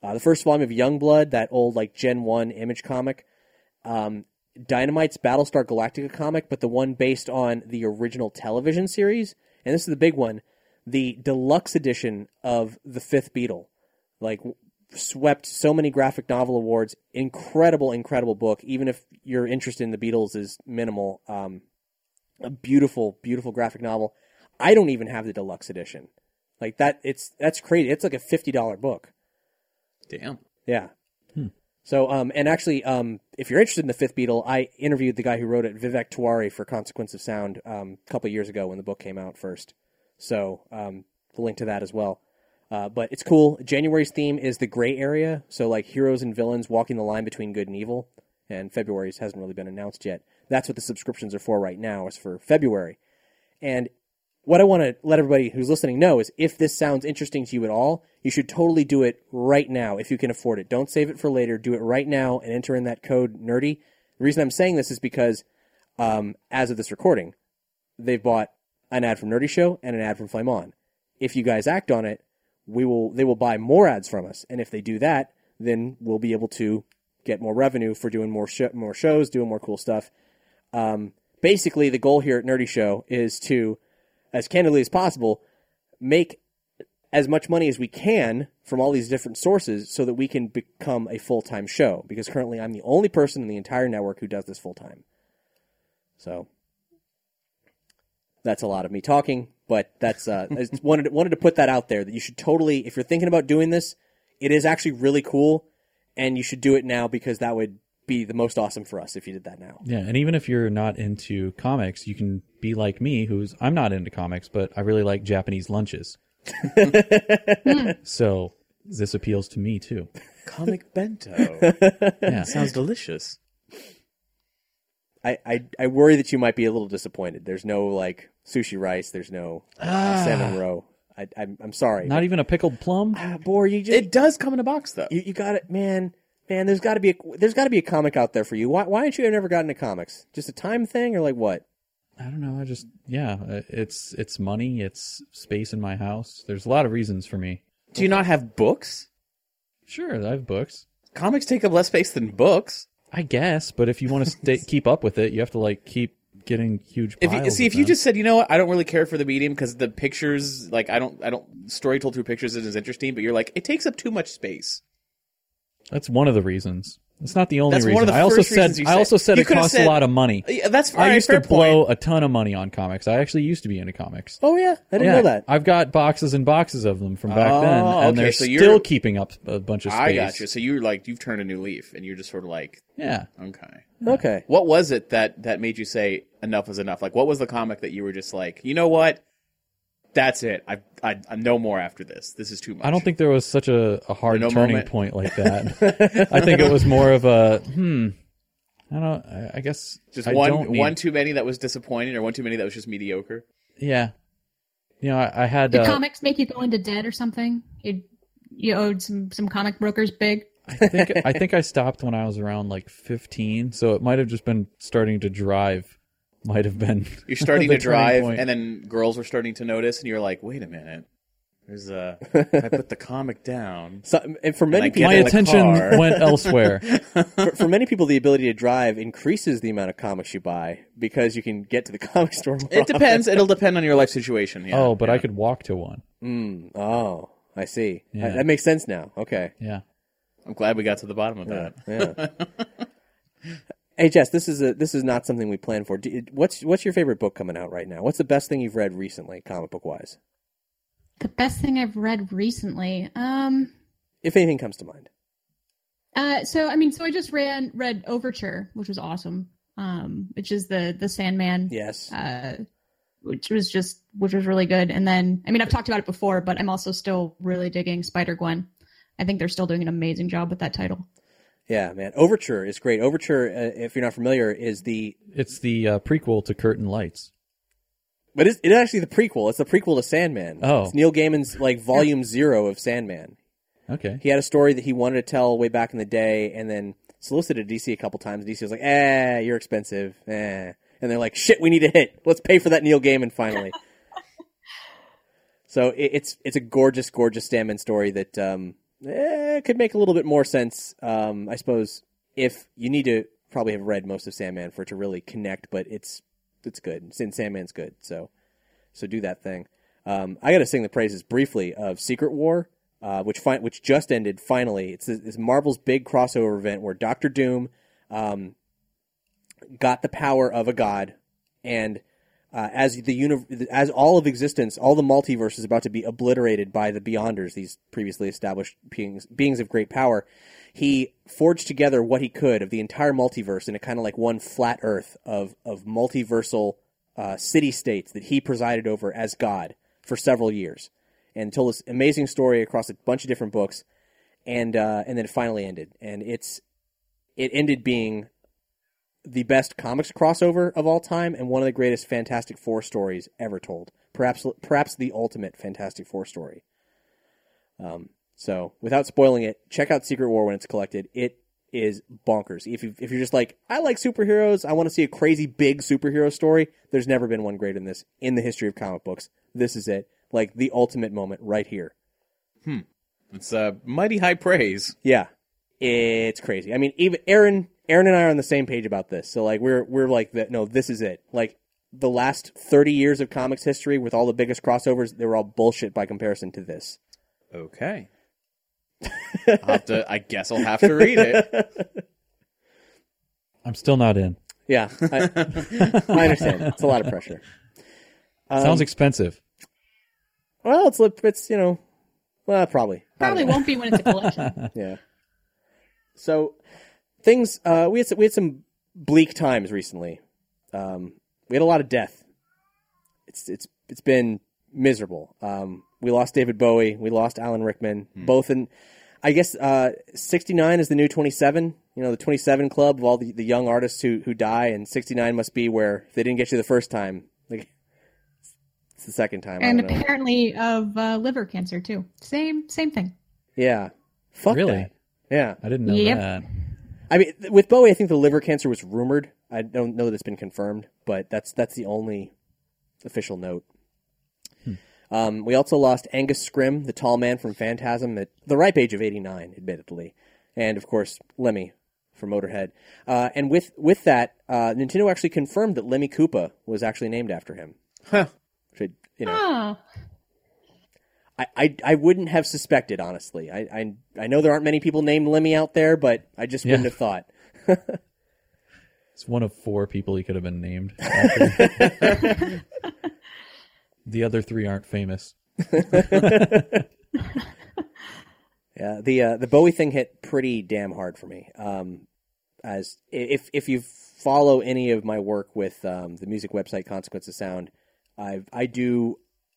Uh, the first volume of Youngblood, that old like Gen one Image comic. Um, Dynamite's Battlestar Galactica comic, but the one based on the original television series. And this is the big one. The deluxe edition of The Fifth Beatle. Like, swept so many graphic novel awards. Incredible, incredible book. Even if your interest in the Beatles is minimal. Um, a beautiful, beautiful graphic novel. I don't even have the deluxe edition. Like, that, it's that's crazy. It's like a fifty dollars book. Damn. Yeah. Hmm. So, um, and actually, um, if you're interested in The Fifth Beatle, I interviewed the guy who wrote it, Vivek Tiwari, for Consequence of Sound um, a couple of years ago when the book came out first. So, um, the link to that as well. Uh, but it's cool. January's theme is the gray area. So, like, heroes and villains walking the line between good and evil. And February's hasn't really been announced yet. That's what the subscriptions are for right now, is for February. And what I want to let everybody who's listening know is if this sounds interesting to you at all, you should totally do it right now if you can afford it. Don't save it for later. Do it right now and enter in that code NERDY. The reason I'm saying this is because um, as of this recording, they've bought an ad from Nerdy Show and an ad from Flame On. If you guys act on it, we will they will buy more ads from us. And if they do that, then we'll be able to get more revenue for doing more, sh- more shows, doing more cool stuff. Um, basically, the goal here at Nerdy Show is to, as candidly as possible, make as much money as we can from all these different sources so that we can become a full-time show. Because currently I'm the only person in the entire network who does this full-time. So that's a lot of me talking, but that's uh, I just wanted, wanted to put that out there, that you should totally, if you're thinking about doing this, it is actually really cool, and you should do it now because that would be the most awesome for us if you did that now. Yeah, and even if you're not into comics, you can be like me, who's I'm not into comics, but I really like Japanese lunches. So this appeals to me too. Comic bento. Yeah. Sounds delicious. I, I, I worry that you might be a little disappointed. There's no like sushi rice. There's no uh, Ah. salmon roe. I, I'm I'm sorry. Not even a pickled plum? Ah, Boar, you just It does come in a box, though. you, you got it, man. Man, there's got to be a there's got to be a comic out there for you. Why why haven't you ever gotten into comics? Just a time thing or like what? I don't know. I just yeah, uh, it's it's money, it's space in my house. There's a lot of reasons for me. Do you not have books? Sure, I have books. Comics take up less space than books. I guess, but if you want to stay, keep up with it, you have to like keep getting huge If piles you, see, of if you them. just said, you know what, I don't really care for the medium because the pictures, like, I don't, I don't, story told through pictures isn't as interesting, but you're like, it takes up too much space. That's one of the reasons. It's not the only That's reason. one of the I also first said reasons you I said- also said You it could've costs said- a lot of money. Yeah, that's I all used right, to fair point. blow a ton of money on comics. I actually used to be into comics. Oh yeah, I didn't Yeah, know that. I've got boxes and boxes of them from back Oh, then, and okay, they're so still you're- keeping up a bunch of space. I got you. So you're like, you've turned a new leaf, and you're just sort of like, Yeah. okay. Okay. What was it that, that made you say enough is enough? Like, what was the comic that you were just like, you know what? That's it. I, I, I no more after this. This is too much. I don't think there was such a, a hard No turning moment. point like that. I think it was more of a hmm. I don't. I, I guess just I one don't need- one too many that was disappointing, or one too many that was just mediocre. Yeah. You know, I, I had. Did uh, comics make you go into debt or something? You you owed some some comic brokers big. I think I think I stopped when I was around like fifteen, so it might have just been starting to drive. Might have been. You're starting the to drive, turning point. and then girls were starting to notice, and you're like, wait a minute. There's a. If I put the comic down. So, and for many I people, my get in the attention car. went elsewhere. for, for many people, the ability to drive increases the amount of comics you buy because you can get to the comic store more It depends. It'll depend on your life situation. Yeah, oh, but yeah. I could walk to one. often. Mm, oh, I see. Yeah. That, that makes sense now. Okay. Yeah. I'm glad we got to the bottom of that. Yeah. Hey Jess, this is a this is not something we planned for. Do, what's what's your favorite book coming out right now? What's the best thing you've read recently, comic book wise? The best thing I've read recently. Um. If anything comes to mind. Uh. So I mean, so I just ran read Overture, which was awesome. Um. Which is the the Sandman. Yes. Uh. Which was just which was really good. And then I mean, I've talked about it before, but I'm also still really digging Spider-Gwen. I think they're still doing an amazing job with that title. Yeah, man. Overture is great. Overture, uh, if you're not familiar, is the It's the uh, prequel to Curtain Lights. but it's, it's actually the prequel. It's the prequel to Sandman. Oh. It's Neil Gaiman's like volume zero of Sandman. Okay. He had a story that he wanted to tell way back in the day, and then solicited D C a couple times. D C was like, "Eh, you're expensive." Eh. And they're like, "Shit, we need a hit. Let's pay for that Neil Gaiman finally." So it, it's it's a gorgeous, gorgeous Sandman story that um, eh, it could make a little bit more sense, um, I suppose, if you need to probably have read most of Sandman for it to really connect, but it's it's good. Since Sandman's good, so so do that thing. Um, I got to sing the praises briefly of Secret War, uh, which fi- which just ended finally. It's, it's Marvel's big crossover event where Doctor Doom um, got the power of a god, and uh, as the uni- as all of existence, all the multiverse is about to be obliterated by the Beyonders, these previously established beings, beings of great power. He forged together what he could of the entire multiverse in a kind of like one flat Earth of of multiversal uh, city states that he presided over as God for several years, and told this amazing story across a bunch of different books, and uh, and then it finally ended, and it's it ended being the best comics crossover of all time and one of the greatest Fantastic Four stories ever told. Perhaps perhaps the ultimate Fantastic Four story. Um, so, without spoiling it, check out Secret War when it's collected. It is bonkers. If you if you're just like, I like superheroes, I want to see a crazy big superhero story, there's never been one greater than this in the history of comic books. This is it. Like, the ultimate moment right here. Hmm. It's uh, mighty high praise. Yeah. It's crazy. I mean, even Aaron Aaron and I are on the same page about this. So, like, we're we're like, that. no, this is it. Like, the last thirty years of comics history with all the biggest crossovers, they were all bullshit by comparison to this. Okay. I'll have to, I guess I'll have to read it. I'm still not in. Yeah. I, I understand. It's a lot of pressure. Um, Sounds expensive. Well, it's, it's you know, well, probably. Probably won't be when it's a collection. Yeah. So, things, uh, we had some, we had some bleak times recently. Um, we had a lot of death. It's it's it's been miserable. Um, we lost David Bowie. We lost Alan Rickman. Hmm. Both in, I guess, uh, sixty-nine is the new twenty-seven. You know, the twenty-seven club of all the, the young artists who, who die, and sixty-nine must be where if they didn't get you the first time, like, it's the second time. And I don't know. apparently of uh, liver cancer too. Same same thing. Yeah. Fuck Really? that. Yeah. I didn't know Yep. that. I mean, with Bowie, I think the liver cancer was rumored. I don't know that it's been confirmed, but that's that's the only official note. Hmm. Um, we also lost Angus Scrimm, the tall man from Phantasm, at the ripe age of eighty-nine, admittedly. And, of course, Lemmy from Motorhead. Uh, and with with that, uh, Nintendo actually confirmed that Lemmy Koopa was actually named after him. Huh. Which, you know, Oh. I, I, I wouldn't have suspected, honestly. I, I I know there aren't many people named Lemmy out there, but I just wouldn't Yeah. have thought. It's one of four people he could have been named after. The other three aren't famous. Yeah, the uh, the Bowie thing hit pretty damn hard for me. Um, as if if you follow any of my work with um, the music website Consequence of Sound, I I do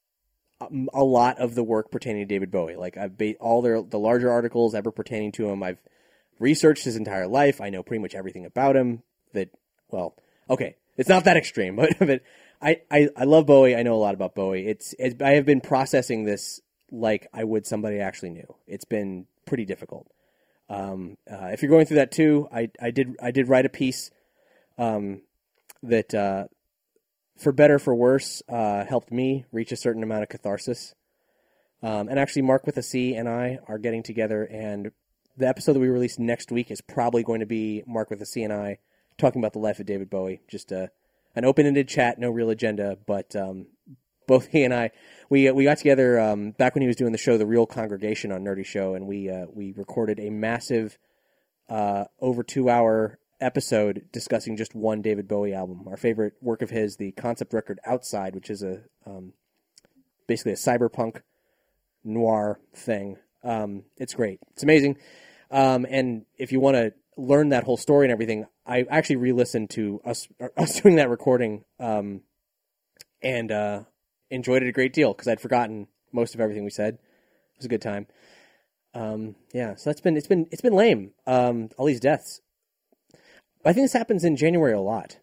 a lot of the work pertaining to David Bowie. Like I've ba- all their the larger articles ever pertaining to him. I've researched his entire life. I know pretty much everything about him. That well, okay, it's not that extreme, but but I, I, I love Bowie. I know a lot about Bowie. It's, it's I have been processing this like I would somebody I actually knew. It's been pretty difficult. Um, uh, if you're going through that too, I, I did I did write a piece um, that uh, for better for worse uh, helped me reach a certain amount of catharsis. Um, and actually, Mark with a C and I are getting together, and the episode that we release next week is probably going to be Mark with a C and I talking about the life of David Bowie. Just a an open-ended chat, no real agenda, but um, both he and I, we we got together um, back when he was doing the show, The Real Congregation on Nerdy Show, and we uh, we recorded a massive, uh, over two-hour episode discussing just one David Bowie album. Our favorite work of his, the concept record Outside, which is a um, basically a cyberpunk noir thing. Um, it's great. It's amazing. Um, and if you want to learn that whole story and everything, I actually re-listened to us us doing that recording um, and uh, enjoyed it a great deal because I'd forgotten most of everything we said. It was a good time. Um, yeah, so that's been it's been it's been lame. Um, all these deaths. I think this happens in January a lot.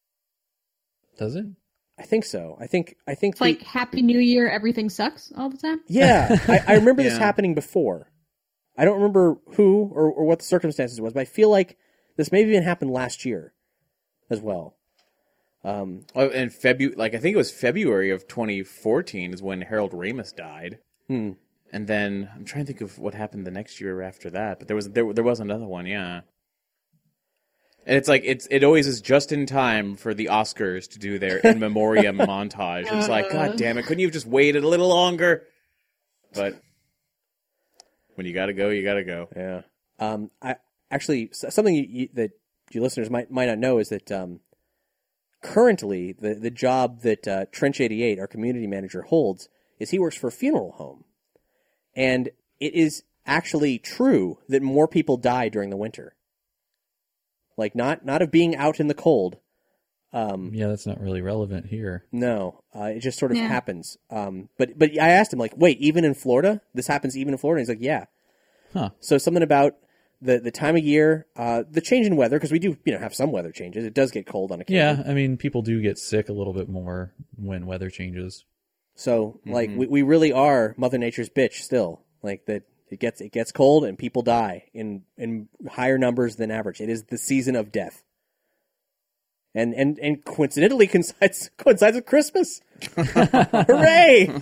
Does it? I think so. I think I think It's the, like Happy New Year, everything sucks all the time. yeah. I, I remember this Yeah. happening before. I don't remember who or, or what the circumstances was, but I feel like this maybe even happened last year as well. Um, Oh, and Febu- like I think it was February of twenty fourteen is when Harold Ramis died. hmm. And then I'm trying to think of what happened the next year after that, but there was there there was another one, yeah. And it's like it's it always is just in time for the Oscars to do their in memoriam montage. It's like, God damn it, couldn't you have just waited a little longer? But when you gotta go, you gotta go. Yeah. Um. I actually something you, you, that your listeners might might not know is that um, currently the the job that uh, Trench eighty-eight, our community manager, holds is he works for a funeral home. And it is actually true that more people die during the winter. Like, not, not of being out in the cold. Um, yeah, that's not really relevant here. No, uh, it just sort of Yeah. happens. Um, but but I asked him, like, wait, even in Florida? This happens even in Florida? And he's like, yeah. Huh. So something about the, the time of year, uh, the change in weather, because we do you know have some weather changes. It does get cold on occasion. Yeah, I mean, people do get sick a little bit more when weather changes. So, like, Mm-hmm. we, we really are Mother Nature's bitch still. Like, that it gets it gets cold and people die in, in higher numbers than average. It is the season of death. And and, and coincidentally coincides, coincides with Christmas. Hooray!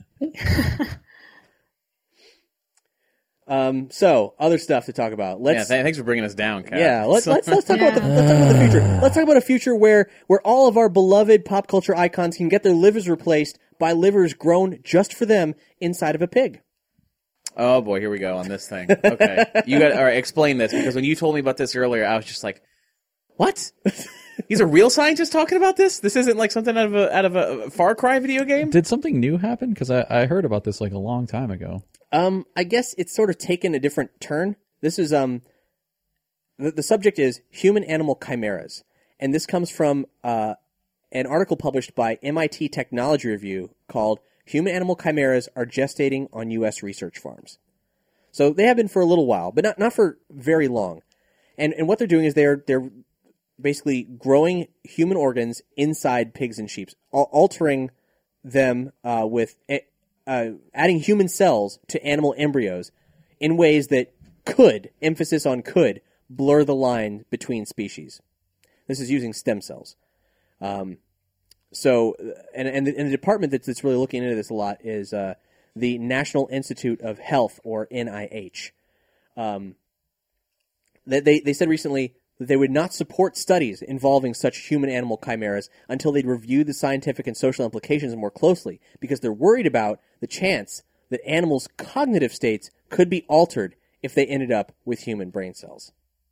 um. So, other stuff to talk about. Yeah, Let's th- thanks for bringing us down, Kat. Yeah, let's let's let's talk Yeah. about the let's talk about the future. Let's talk about a future where where all of our beloved pop culture icons can get their livers replaced by livers grown just for them inside of a pig. Oh boy, here we go on this thing. Okay, you got all right. Explain this, because when you told me about this earlier, I was just like, "What? He's a real scientist talking about this? This isn't like something out of a out of a Far Cry video game?" Did something new happen? Because I, I heard about this like a long time ago. Um, I guess it's sort of taken a different turn. This is um, the, the subject is human-animal chimeras, and this comes from uh, an article published by M I T Technology Review called "Human-Animal Chimeras Are Gestating on U S Research Farms." So they have been for a little while, but not not for very long. And and what they're doing is they're they're basically growing human organs inside pigs and sheep, al- altering them uh, with uh, adding human cells to animal embryos in ways that could, emphasis on could, blur the line between species. This is using stem cells. Um, so, and and the, and the department that's, that's really looking into this a lot is uh, the National Institute of Health, or N I H. Um, they, they they said recently that they would not support studies involving such human-animal chimeras until they'd reviewed the scientific and social implications more closely, because they're worried about the chance that animals' cognitive states could be altered if they ended up with human brain cells.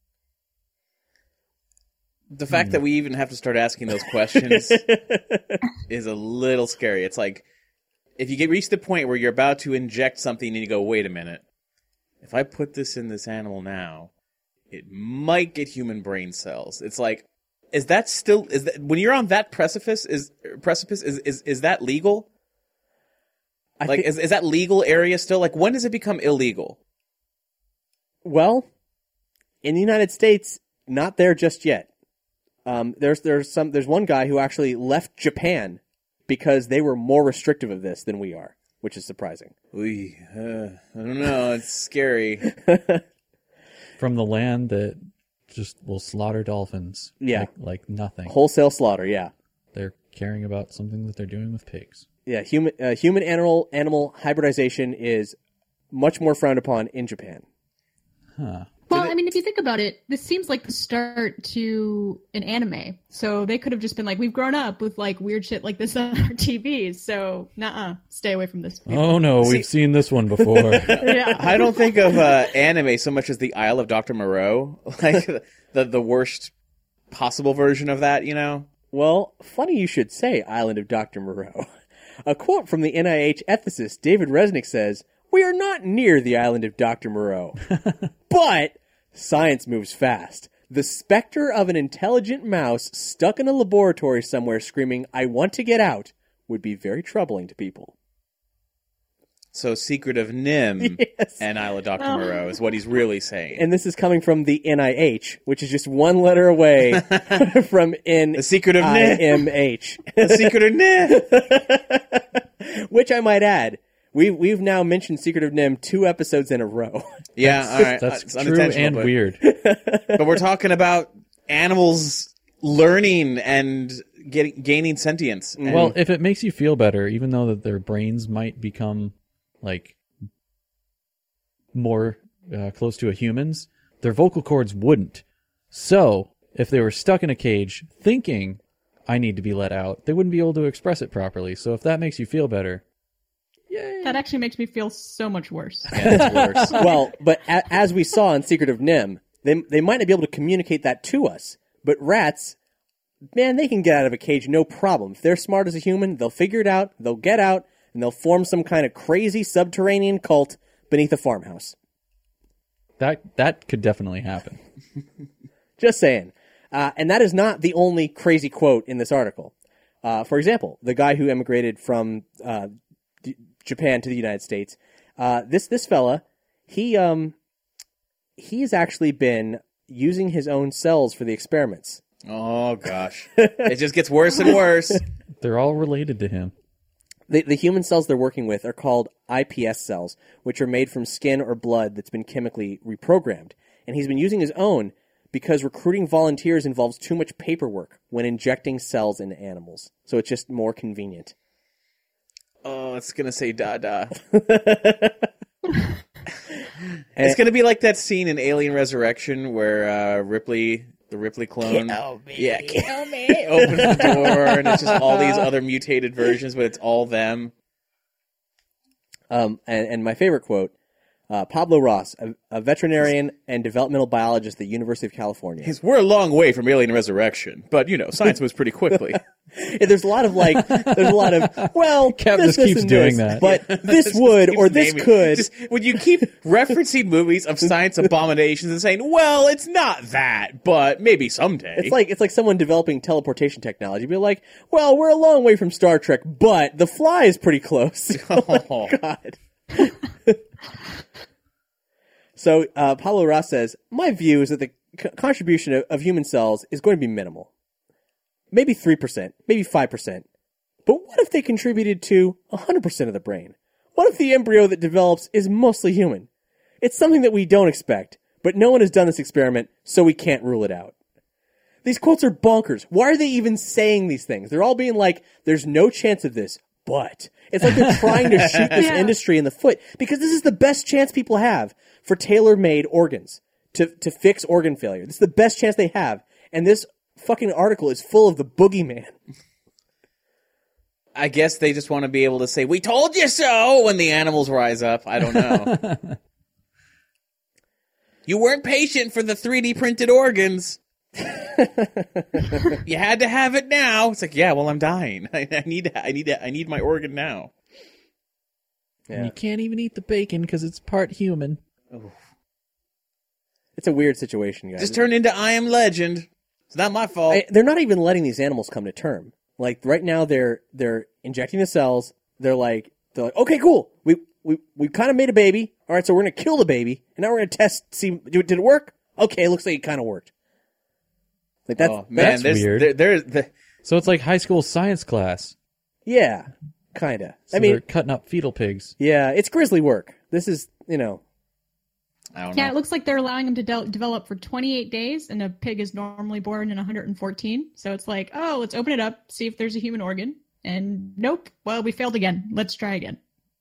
The fact that we even have to start asking those questions is a little scary. It's like, if you get reach the point where you're about to inject something and you go, wait a minute, if I put this in this animal now, it might get human brain cells. It's like, is that still, is that, when you're on that precipice, is precipice, is, is, is that legal? I Like, thi- is, is that legal area still? Like, when does it become illegal? Well, in the United States, not there just yet. Um, there's there's some there's one guy who actually left Japan because they were more restrictive of this than we are, which is surprising. Oy, uh, I don't know. It's scary. From the land that just will slaughter dolphins. Yeah. Like, like nothing. Wholesale slaughter, yeah, They're caring about something that they're doing with pigs. yeah. Human uh, human animal animal hybridization is much more frowned upon in Japan. Huh. Well, I mean, if you think about it, this seems like the start to an anime. So they could have just been like, we've grown up with like weird shit like this on our T Vs. So, nuh-uh, stay away from this. Oh no, See- we've seen this one before. Yeah. I don't think of uh, anime so much as the Isle of Doctor Moreau, like the the worst possible version of that. You know? Well, funny you should say Island of Doctor Moreau. A quote from the N I H ethicist David Resnick says, "We are not near the island of Doctor Moreau. But science moves fast. The specter of an intelligent mouse stuck in a laboratory somewhere screaming, 'I want to get out,' would be very troubling to people." So, Secret of Nim Yes. and Isle of Doctor Oh. Moreau is what he's really saying. And this is coming from the N I H, which is just one letter away from N The Secret of I Nim. M H. The Secret of Nim. Which I might add, we've, we've now mentioned Secret of Nim two episodes in a row. Yeah, all right. That's It's true unintentional, and but- weird. But we're talking about animals learning and getting gaining sentience. And- Well, if it makes you feel better, even though that their brains might become like more uh, close to a human's, their vocal cords wouldn't. So, if they were stuck in a cage thinking, I need to be let out, they wouldn't be able to express it properly. So if that makes you feel better, yay. That actually makes me feel so much worse. Yeah, it's worse. Well, but a- as we saw in Secret of Nim, they they might not be able to communicate that to us. But rats, man, they can get out of a cage no problem. If they're smart as a human, they'll figure it out, they'll get out, and they'll form some kind of crazy subterranean cult beneath a farmhouse. That that could definitely happen. Just saying. Uh, and that is not the only crazy quote in this article. Uh, for example, the guy who emigrated from uh, D- Japan to the United States, uh, this this fella, he um, he's actually been using his own cells for the experiments. Oh, gosh. It just gets worse and worse. They're all related to him. The, the human cells they're working with are called I P S cells, which are made from skin or blood that's been chemically reprogrammed. And he's been using his own because recruiting volunteers involves too much paperwork when injecting cells into animals. So it's just more convenient. Oh, it's going to say da-da. It's going to be like that scene in Alien Resurrection where uh, Ripley, the Ripley clone... Kill me. Yeah, kill me. Opens the door, and it's just all these other mutated versions, but it's all them. Um, and, and my favorite quote, uh, Pablo Ross, a, a veterinarian and developmental biologist at the University of California. Is we're a long way from Alien Resurrection, but, you know, science moves pretty quickly. Yeah, there's a lot of like, there's a lot of, well, Cap this, just this, keeps and doing this, that. but this would Keeps or this naming- could. Just, when you keep referencing movies of science abominations and saying, well, it's not that, but maybe someday. It's like it's like someone developing teleportation technology. Be like, well, we're a long way from Star Trek, but the Fly is pretty close. Oh, God. So uh, Pablo Ross says, my view is that the c- contribution of, of human cells is going to be minimal. Maybe three percent, maybe five percent. But what if they contributed to one hundred percent of the brain? What if the embryo that develops is mostly human? It's something that we don't expect, but no one has done this experiment, so we can't rule it out. These quotes are bonkers. Why are they even saying these things? They're all being like, there's no chance of this, but. It's like they're trying to shoot this Yeah. industry in the foot, because this is the best chance people have for tailor-made organs to, to fix organ failure. This is the best chance they have. And this fucking article is full of the boogeyman. I guess they just want to be able to say, we told you so, when the animals rise up. I don't know. You weren't patient for the three D printed organs. You had to have it now. It's like, yeah, well, I'm dying. I, I need, I need, I need my organ now. Yeah. And you can't even eat the bacon because it's part human. It's a weird situation, guys. Just turned into I Am Legend. It's not my fault. I, they're not even letting these animals come to term. Like right now, they're they're injecting the cells. They're like they're like, okay, cool. We we we kind of made a baby. All right, so we're gonna kill the baby, and now we're gonna test. See, did it work? Okay, looks like it kind of worked. Like that's oh man, that's there's, weird. There, there's the, So it's like high school science class. yeah, kind of. So I mean, they're cutting up fetal pigs. yeah, it's grisly work. This is you know. I don't Yeah, know. it looks like they're allowing them to de- develop for twenty-eight days, and a pig is normally born in one hundred fourteen. So it's like, oh, let's open it up, see if there's a human organ. And nope. Well, we failed again. Let's try again.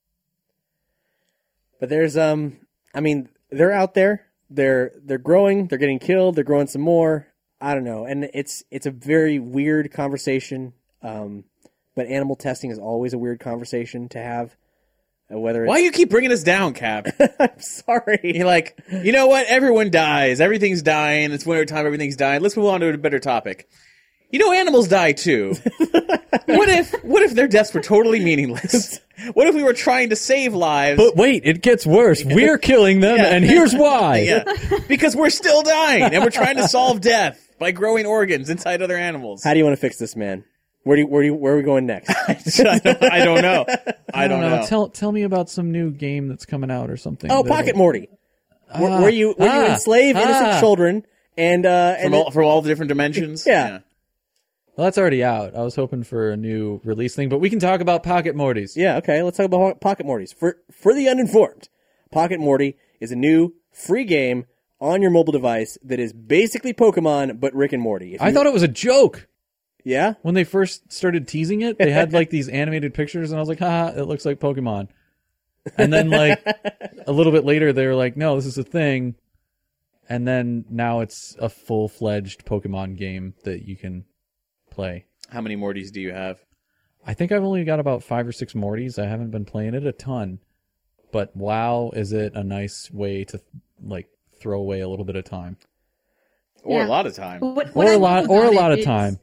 But there's um, I mean, they're out there. They're they're growing. They're getting killed. They're growing some more. I don't know, and it's it's a very weird conversation. Um, but animal testing is always a weird conversation to have. Uh, whether it's, Why you keep bringing us down, Cap? I'm sorry. You're like, you know what? Everyone dies. Everything's dying. It's winter time. Everything's dying. Let's move on to a better topic. You know, animals die too. What if, what if their deaths were totally meaningless? What if we were trying to save lives? But wait, it gets worse. We're killing them, Yeah. and here's why. Yeah, because we're still dying, and we're trying to solve death by growing organs inside other animals. How do you want to fix this, man? Where do you, where do you, where are we going next? I, don't, I don't know. I don't know. Tell tell me about some new game that's coming out or something. Oh, that'll- Pocket Morty. Where, Ah, where you where you ah, enslave innocent ah. children and uh and From all, from all the different dimensions. Yeah. Well, that's already out. I was hoping for a new release thing, but we can talk about Pocket Mortys. yeah, okay. Let's talk about Pocket Mortys. For for the uninformed, Pocket Morty is a new free game on your mobile device that is basically Pokemon but Rick and Morty. If I you- thought it was a joke. yeah. When they first started teasing it, they had like these animated pictures, and I was like, haha, it looks like Pokemon. And then like a little bit later, they were like, no, this is a thing. And then now it's a full-fledged Pokemon game that you can play. How many Mortys do you have? I think I've only got about five or six Mortys. I haven't been playing it a ton. But wow, is it a nice way to like throw away a little bit of time. Or Yeah. a lot of time. What, what Or I a love lot or a about lot it of is- time.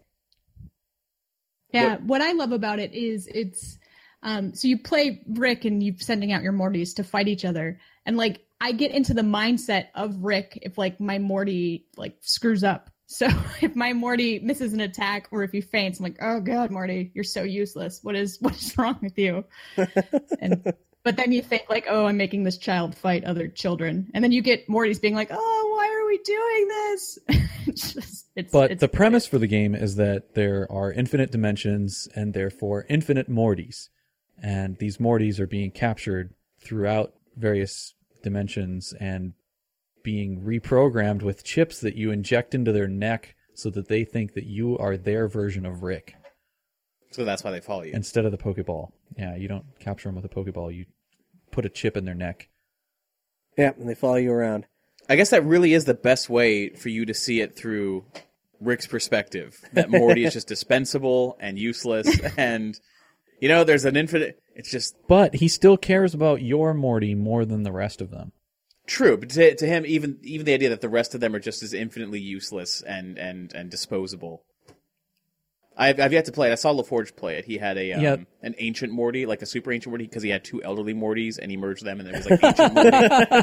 Yeah, What- what, I love about it is it's um so you play Rick and you're sending out your Mortys to fight each other, and like I get into the mindset of Rick if like my Morty like screws up. So if my Morty misses an attack or if he faints, I'm like, oh god, Morty, you're so useless. What is what is wrong with you? And but then you think like, oh, I'm making this child fight other children, and then you get Morty's being like, oh, why are we doing this? it's just, it's, But it's the premise for the game is that there are infinite dimensions and therefore infinite Mortys. And these Mortys are being captured throughout various dimensions and being reprogrammed with chips that you inject into their neck so that they think that you are their version of Rick So that's why they follow you. instead of the Pokeball. Yeah, you don't capture them with a Pokeball. You put a chip in their neck. Yeah, and they follow you around. I guess that really is the best way for you to see it through Rick's perspective. That Morty is just dispensable and useless, and you know, there's an infinite. It's just But he still cares about your Morty more than the rest of them. true. But to, to him, even even the idea that the rest of them are just as infinitely useless and and and disposable. I've I've yet to play it. I saw LaForge play it. He had a um, Yeah. an ancient Morty, like a super ancient Morty, because he had two elderly Mortys, and he merged them, and there was like ancient Morty.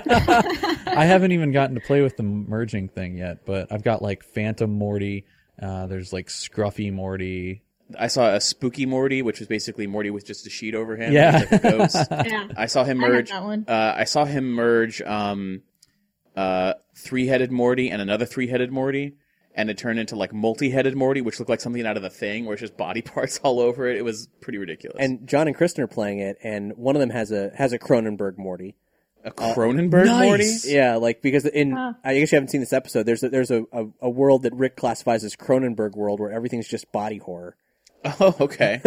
I haven't even gotten to play with the merging thing yet, but I've got like Phantom Morty. Uh, there's like Scruffy Morty. I saw a spooky Morty, which was basically Morty with just a sheet over him. Yeah. Like a ghost. yeah. I saw him I had merge. that one. Uh, I saw him merge um, uh, three-headed Morty and another three-headed Morty, and it turned into like multi-headed Morty, which looked like something out of The Thing, where it's just body parts all over it. It was pretty ridiculous. And John and Kristen are playing it, and one of them has a has a Cronenberg Morty. a Cronenberg nice. Morty. Yeah, like because in Huh. I guess you haven't seen this episode. There's a, there's a, a, a world that Rick classifies as Cronenberg world where everything's just body horror. Oh, okay.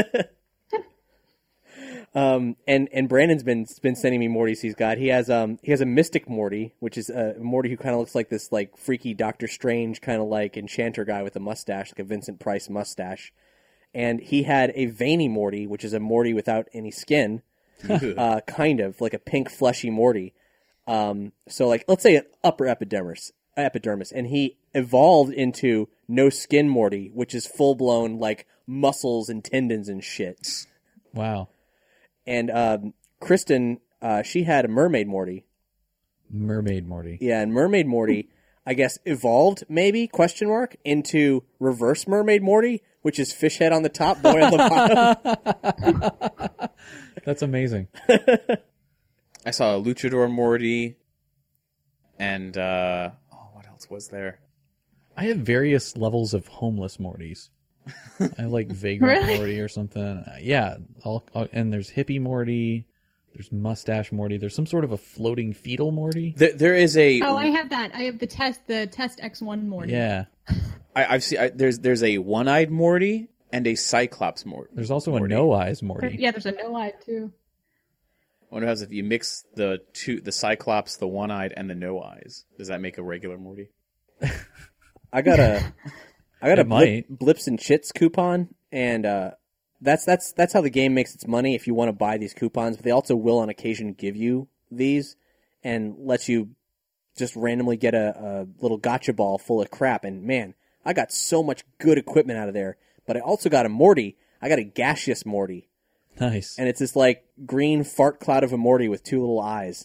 Um, and and Brandon's been been sending me Mortys he's got. He has um he has a Mystic Morty, which is a Morty who kind of looks like this like freaky Doctor Strange kind of like enchanter guy with a mustache, like a Vincent Price mustache. And he had a Veiny Morty, which is a Morty without any skin, uh, kind of like a pink fleshy Morty. Um, so like let's say an upper epidermis, epidermis, and he evolved into no skin Morty, which is full blown like muscles and tendons and shit. Wow. And um, Kristen, uh, she had a Mermaid Morty. Mermaid Morty. Yeah, and Mermaid Morty, I guess, evolved maybe question mark into Reverse Mermaid Morty, which is fish head on the top, boy on the bottom. That's amazing. I saw a Luchador Morty, and uh, oh, what else was there? I have various levels of homeless Mortys. I have like Vagrant Really? Morty or something. Uh, Yeah, all, all, and there's Hippie Morty. There's Mustache Morty. There's some sort of a floating fetal Morty. There, there is a. Oh, I have that. I have the test, the test X one Morty. Yeah. I, I've seen. I, there's there's a one-eyed Morty and a Cyclops Morty. There's also Morty. a No Eyes Morty. Yeah, there's a no eye too. I wonder how if you mix the two, the Cyclops, the one-eyed, and the no eyes, does that make a regular Morty? I got a, I got a It might. blip, Blips and Chits coupon, and uh, that's that's that's how the game makes its money. If you want to buy these coupons, but they also will on occasion give you these and let you just randomly get a, a little gotcha ball full of crap. And man, I got so much good equipment out of there. But I also got a Morty. I got a gaseous Morty. Nice. And it's this like green fart cloud of a Morty with two little eyes.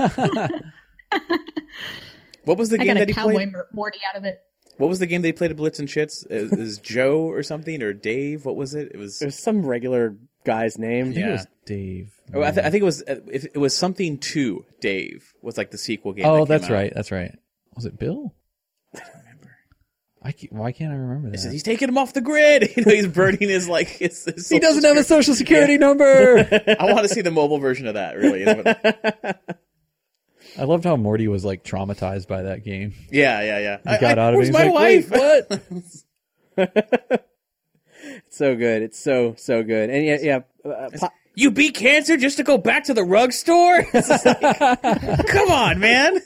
What was the I game got a that he cowboy played? Mor- Morty out of it. What was the game they played at Blitz and Chits? Is, is Joe or something or Dave? What was it? It was. There's some regular guy's name. I think it Yeah. was Dave. Oh, I, th- I think it was. uh, If it was something to Dave was like the sequel game. Oh, that came that's out. right. That's right. Was it Bill? I don't remember. I can't, why can't I remember He says that? he's taking him off the grid. You know, he's burning his like. His, his He doesn't social have a security- social security number. I want to see the mobile version of that. Really. is what- I loved how Morty was like traumatized by that game. yeah, yeah, yeah. He got out of where's it. my He's wife? like, "Wait, What? It's so good. It's so so good. And yeah, yeah. Uh, Is, po- You beat cancer just to go back to the rug store? Like, come on, man.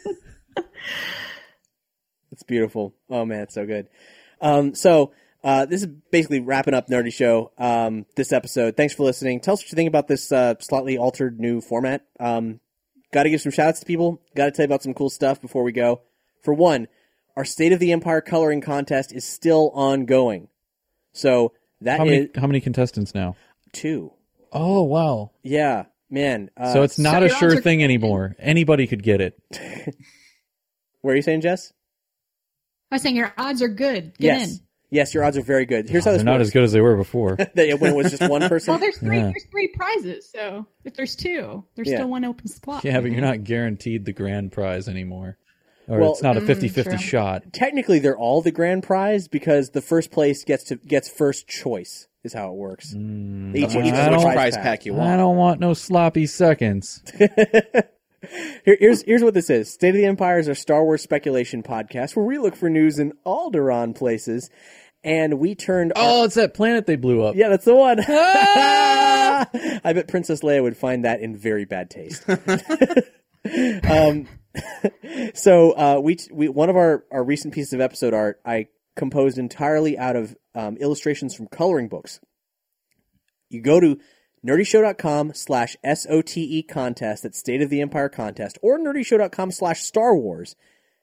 It's beautiful. Oh, man, it's so good. Um, so uh, this is basically wrapping up Nerdy Show, um, this episode. Thanks for listening. Tell us what you think about this uh, slightly altered new format. Um, got to give some shout-outs to people. Got to tell you about some cool stuff before we go. For one, our State of the Empire coloring contest is still ongoing. So that How many, is how many contestants now? two. Oh, wow. Yeah, man. Uh, So it's not so a your sure odds are- thing anymore. Anybody could get it. What are you saying, Jess? I was saying your odds are good. Get Yes. in. Yes, your odds are very good. Here's how They're this not works. as good as they were before. That- when it was just one person. Well, there's three. Yeah. There's three prizes. So if there's two, there's Yeah. still one open spot. Yeah, but you're not guaranteed the grand prize anymore. Or Well, it's not a fifty-fifty true. shot. Technically, they're all the grand prize because the first place gets to gets first choice. Is how it works. Mm, Each, I each don't- prize, prize pack. pack you I want. don't want no sloppy seconds. Here, here's here's what this is. State of the Empire is our Star Wars speculation podcast where we look for news in Alderaan places, and we turned. Oh, our, it's that planet they blew up. yeah, that's the one. I bet Princess Leia would find that in very bad taste. um, so uh, we we one of our our recent pieces of episode art I composed entirely out of um, illustrations from coloring books. You go to nerdyshow.com slash SOTE contest, that's State of the Empire contest, or nerdyshow.com slash Star Wars.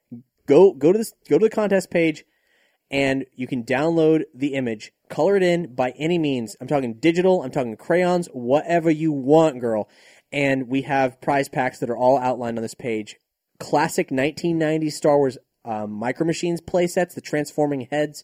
Go go to this go to the contest page, and you can download the image, color it in by any means. I'm talking digital, I'm talking crayons, whatever you want, girl. And we have prize packs that are all outlined on this page. Classic nineteen nineties Star Wars um, Micro Machines playsets, the transforming heads,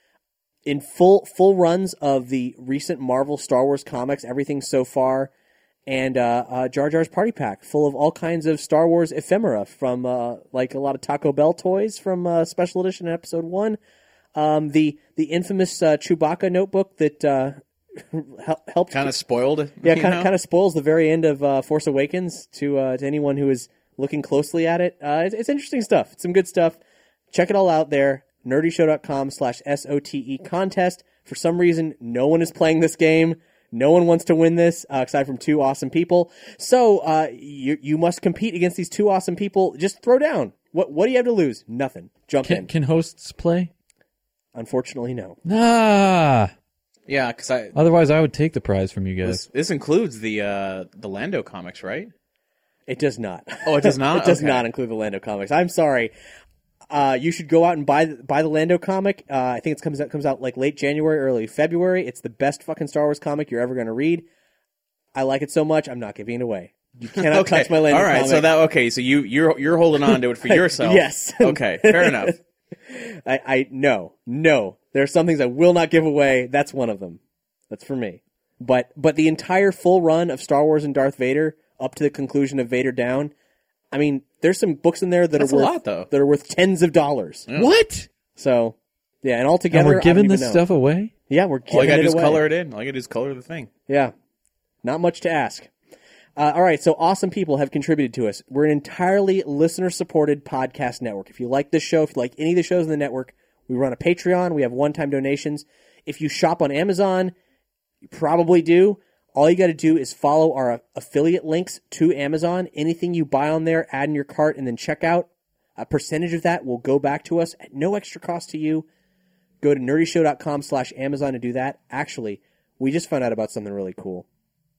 in full full runs of the recent Marvel Star Wars comics, everything so far, and uh, uh, Jar Jar's party pack, full of all kinds of Star Wars ephemera, from uh, like a lot of Taco Bell toys from uh, Special Edition Episode One, um, the the infamous uh, Chewbacca notebook that uh, hel- helped Kind of spoiled. yeah, you kind know? of kind of spoils the very end of uh, Force Awakens to uh, to anyone who is looking closely at it. Uh, it's, it's interesting stuff. It's some good stuff. Check it all out there. nerdyshow.com slash SOTE contest. For some reason, no one is playing this game. No one wants to win this, uh, aside from two awesome people. So uh, you you must compete against these two awesome people. Just throw down. What what do you have to lose? Nothing. Jump Can, in. can hosts play? Unfortunately, no. Ah. Yeah, because I Otherwise, I would take the prize from you guys. this, this includes the uh, the Lando comics, right? It does not. Oh, it does not? It does Okay. not include the Lando comics. I'm sorry. Uh, you should go out and buy the, buy the Lando comic. Uh, I think it comes out comes out like late January, early February. It's the best fucking Star Wars comic you're ever going to read. I like it so much, I'm not giving it away. You cannot Okay. touch my Lando All right. comic. So that okay. So you you're you're holding on to it for yourself. Yes. Okay. Fair enough. I, I no no. There are some things I will not give away. That's one of them. That's for me. But but the entire full run of Star Wars and Darth Vader up to the conclusion of Vader Down. I mean, there's some books in there that That's are a worth lot, though. that are worth tens of dollars. What? So, yeah, and altogether, And we're I don't giving even this know. stuff away? Yeah, we're giving All you gotta it do is away. color it in. All you gotta do is color the thing. Yeah, not much to ask. Uh, all right, so awesome people have contributed to us. We're an entirely listener-supported podcast network. If you like this show, if you like any of the shows in the network, we run a Patreon. We have one-time donations. If you shop on Amazon, you probably do. All you got to do is follow our affiliate links to Amazon. Anything you buy on there, add in your cart, and then check out. A percentage of that will go back to us at no extra cost to you. Go to nerdyshow.com slash Amazon to do that. Actually, we just found out about something really cool.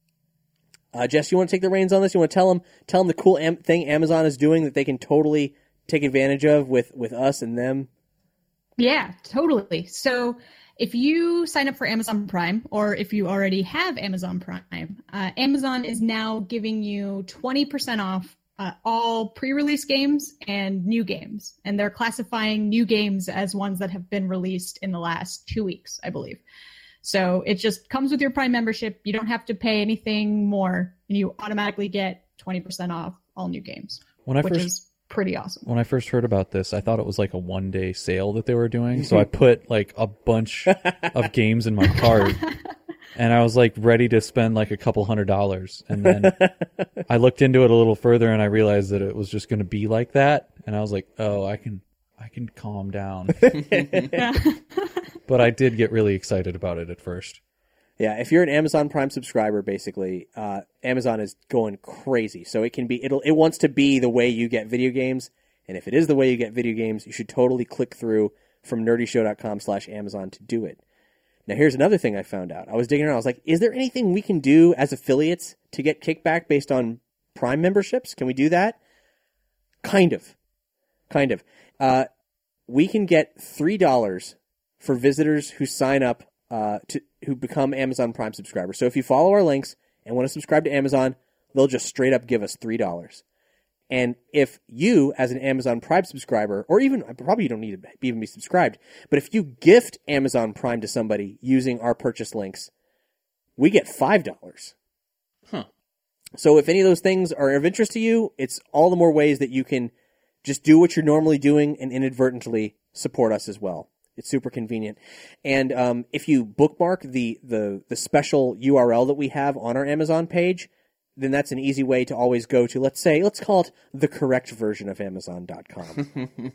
Uh, Jess, you want to take the reins on this? You want to tell them, tell them the cool am- thing Amazon is doing that they can totally take advantage of with, with us and them? Yeah, totally. So if you sign up for Amazon Prime, or if you already have Amazon Prime, uh, Amazon is now giving you twenty percent off uh, all pre-release games and new games. And they're classifying new games as ones that have been released in the last two weeks, I believe. So it just comes with your Prime membership. You don't have to pay anything more, and you automatically get twenty percent off all new games, When I which first is pretty awesome. when I first heard about this, I thought it was like a one day sale that they were doing. So I put like a bunch of games in my cart, and I was like ready to spend like a couple hundred dollars. And then I looked into it a little further, and I realized that it was just going to be like that. And I was like, oh, I can I can calm down. Yeah. But I did get really excited about it at first. Yeah, if you're an Amazon Prime subscriber, basically, uh, Amazon is going crazy. So it can be, it'll, it wants to be the way you get video games. And if it is the way you get video games, you should totally click through from nerdyshow.com slash Amazon to do it. Now, here's another thing I found out. I was digging around. I was like, is there anything we can do as affiliates to get kickback based on Prime memberships? Can we do that? Kind of. Kind of. Uh, we can get three dollars for visitors who sign up, uh, to who become Amazon Prime subscribers. So if you follow our links and want to subscribe to Amazon, they'll just straight up give us three dollars. And if you, as an Amazon Prime subscriber, or even, probably you don't need to even be subscribed, but if you gift Amazon Prime to somebody using our purchase links, we get five dollars. Huh. So if any of those things are of interest to you, it's all the more ways that you can just do what you're normally doing and inadvertently support us as well. It's super convenient. And um, if you bookmark the, the, the special U R L that we have on our Amazon page, then that's an easy way to always go to, let's say, let's call it the correct version of Amazon dot com.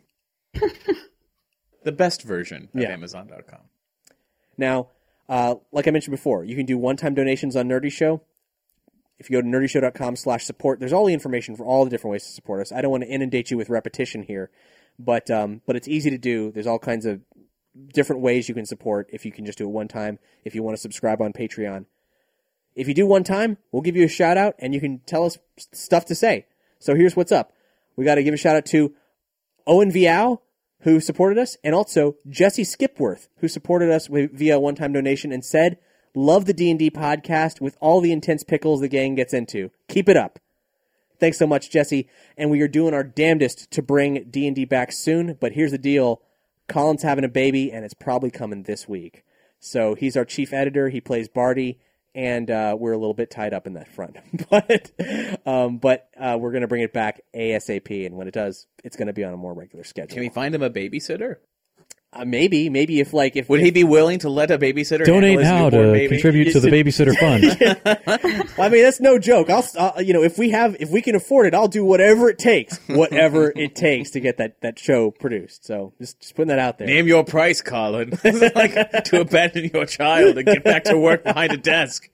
The best version of Yeah. Amazon dot com. Now, uh, like I mentioned before, you can do one-time donations on Nerdy Show. If you go to nerdyshow.com slash support, there's all the information for all the different ways to support us. I don't want to inundate you with repetition here, but um, but it's easy to do. There's all kinds of different ways you can support if you can just do it one time, if you want to subscribe on Patreon. If you do one time, we'll give you a shout out and you can tell us stuff to say. So here's what's up. We got to give a shout out to Owen Viao, who supported us, and also Jesse Skipworth, who supported us with, via one-time donation and said, love the D and D podcast with all the intense pickles the gang gets into. Keep it up. Thanks so much, Jesse. And we are doing our damnedest to bring D and D back soon, but here's the deal. Colin's having a baby, and it's probably coming this week. So he's our chief editor. He plays Barty. And uh, we're a little bit tied up in that front, but um, but uh, we're going to bring it back ASAP. And when it does, it's going to be on a more regular schedule. Can we find him a babysitter? Uh, maybe, maybe if like if Would he be willing to let a babysitter Donate handle his now newborn to baby? contribute to the babysitter fund. I mean, that's no joke. I'll uh, you know if we have if we can afford it, I'll do whatever it takes, whatever it takes to get that, that show produced. So just just putting that out there. Name your price, Colin. It's like to abandon your child and get back to work behind a desk.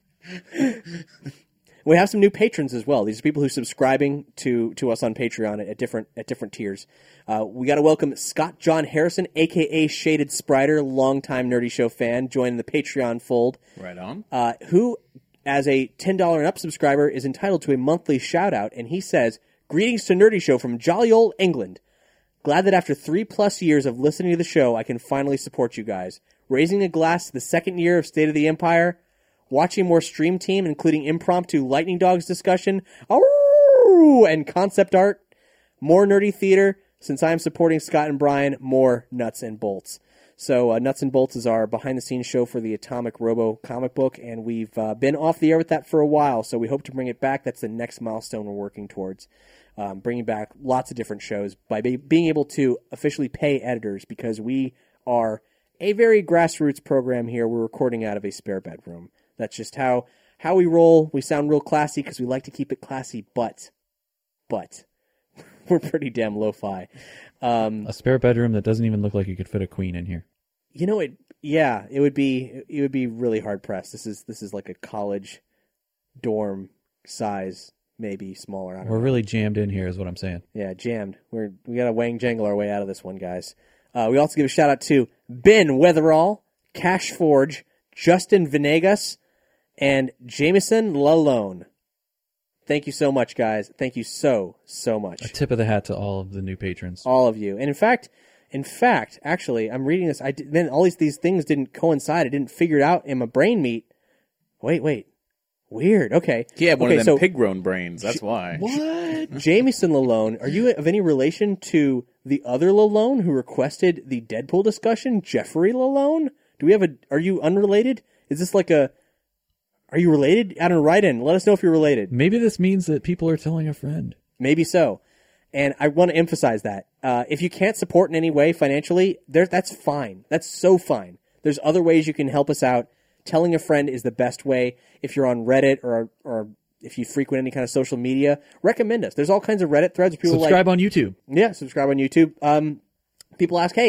We have some new patrons as well. These are people who are subscribing to, to us on Patreon at, at different at different tiers. Uh, we got to welcome Scott John Harrison, a k a. Shaded Sprider, longtime Nerdy Show fan, joining the Patreon fold. Right on. Uh, who, as a ten dollars and up subscriber, is entitled to a monthly shout-out. And he says, greetings to Nerdy Show from jolly old England. Glad that after three-plus years of listening to the show, I can finally support you guys. Raising a glass to the second year of State of the Empire. Watching more Stream Team, including impromptu Lightning Dogs discussion, oh, and concept art, more nerdy theater. Since I'm supporting Scott and Brian, more Nuts and Bolts. So uh, Nuts and Bolts is our behind-the-scenes show for the Atomic Robo comic book, and we've uh, been off the air with that for a while, so we hope to bring it back. That's the next milestone we're working towards, um, bringing back lots of different shows by be- being able to officially pay editors, because we are a very grassroots program here. We're recording out of a spare bedroom. That's just how, how we roll. We sound real classy because we like to keep it classy, but, but, we're pretty damn lo-fi. Um, A spare bedroom that doesn't even look like you could fit a queen in here. you know, it, yeah, it would be, it would be really hard pressed. This is, this is like a college dorm size, maybe smaller. I don't We're know. really jammed in here is what I'm saying. Yeah, jammed. We're, we got to wang jangle our way out of this one, guys. Uh, we also give a shout out to Ben Weatherall, Cash Forge, Justin Venegas, and Jameson Lalone. Thank you so much, guys. Thank you so, so much. A tip of the hat to all of the new patrons. All of you. And in fact, in fact, actually, I'm reading this. I did, then all these, these things didn't coincide. I didn't figure it out in my brain meat. Wait, wait. Weird. Okay. He had one okay, of them so, pig-grown brains. That's why. What? Jameson Lalone. Are you of any relation to the other Lalone who requested the Deadpool discussion, Jeffrey Lalone? Do we have a? Are you unrelated? Is this like a? Are you related? I don't know. Write in. Let us know if you're related. Maybe this means that people are telling a friend. Maybe so. And I want to emphasize that. Uh, if you can't support in any way financially, there, that's fine. That's so fine. There's other ways you can help us out. Telling a friend is the best way. If you're on Reddit or or if you frequent any kind of social media, recommend us. There's all kinds of Reddit threads. Where people Subscribe like, on YouTube. Yeah, subscribe on YouTube. Um, people ask, hey,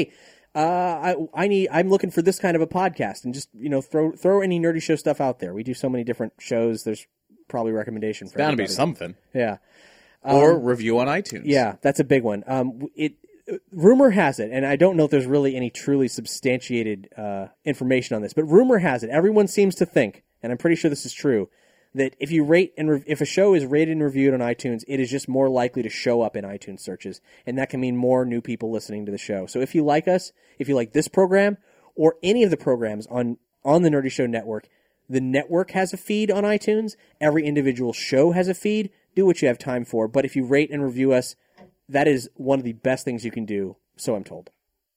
uh, I, I need, I'm looking for this kind of a podcast, and just, you know, throw throw any Nerdy Show stuff out there. We do so many different shows. There's probably a recommendation for Bound to be everybody. something. Yeah. Or Um, review on iTunes. Yeah, that's a big one. Um, it rumor has it, and I don't know if there's really any truly substantiated uh, information on this, but rumor has it, everyone seems to think, and I'm pretty sure this is true, that if you rate and re- if a show is rated and reviewed on iTunes, it is just more likely to show up in iTunes searches, and that can mean more new people listening to the show. So if you like us, if you like this program or any of the programs on on the Nerdy Show Network, the network has a feed on iTunes. Every individual show has a feed. Do what you have time for, but if you rate and review us, that is one of the best things you can do, so I'm told.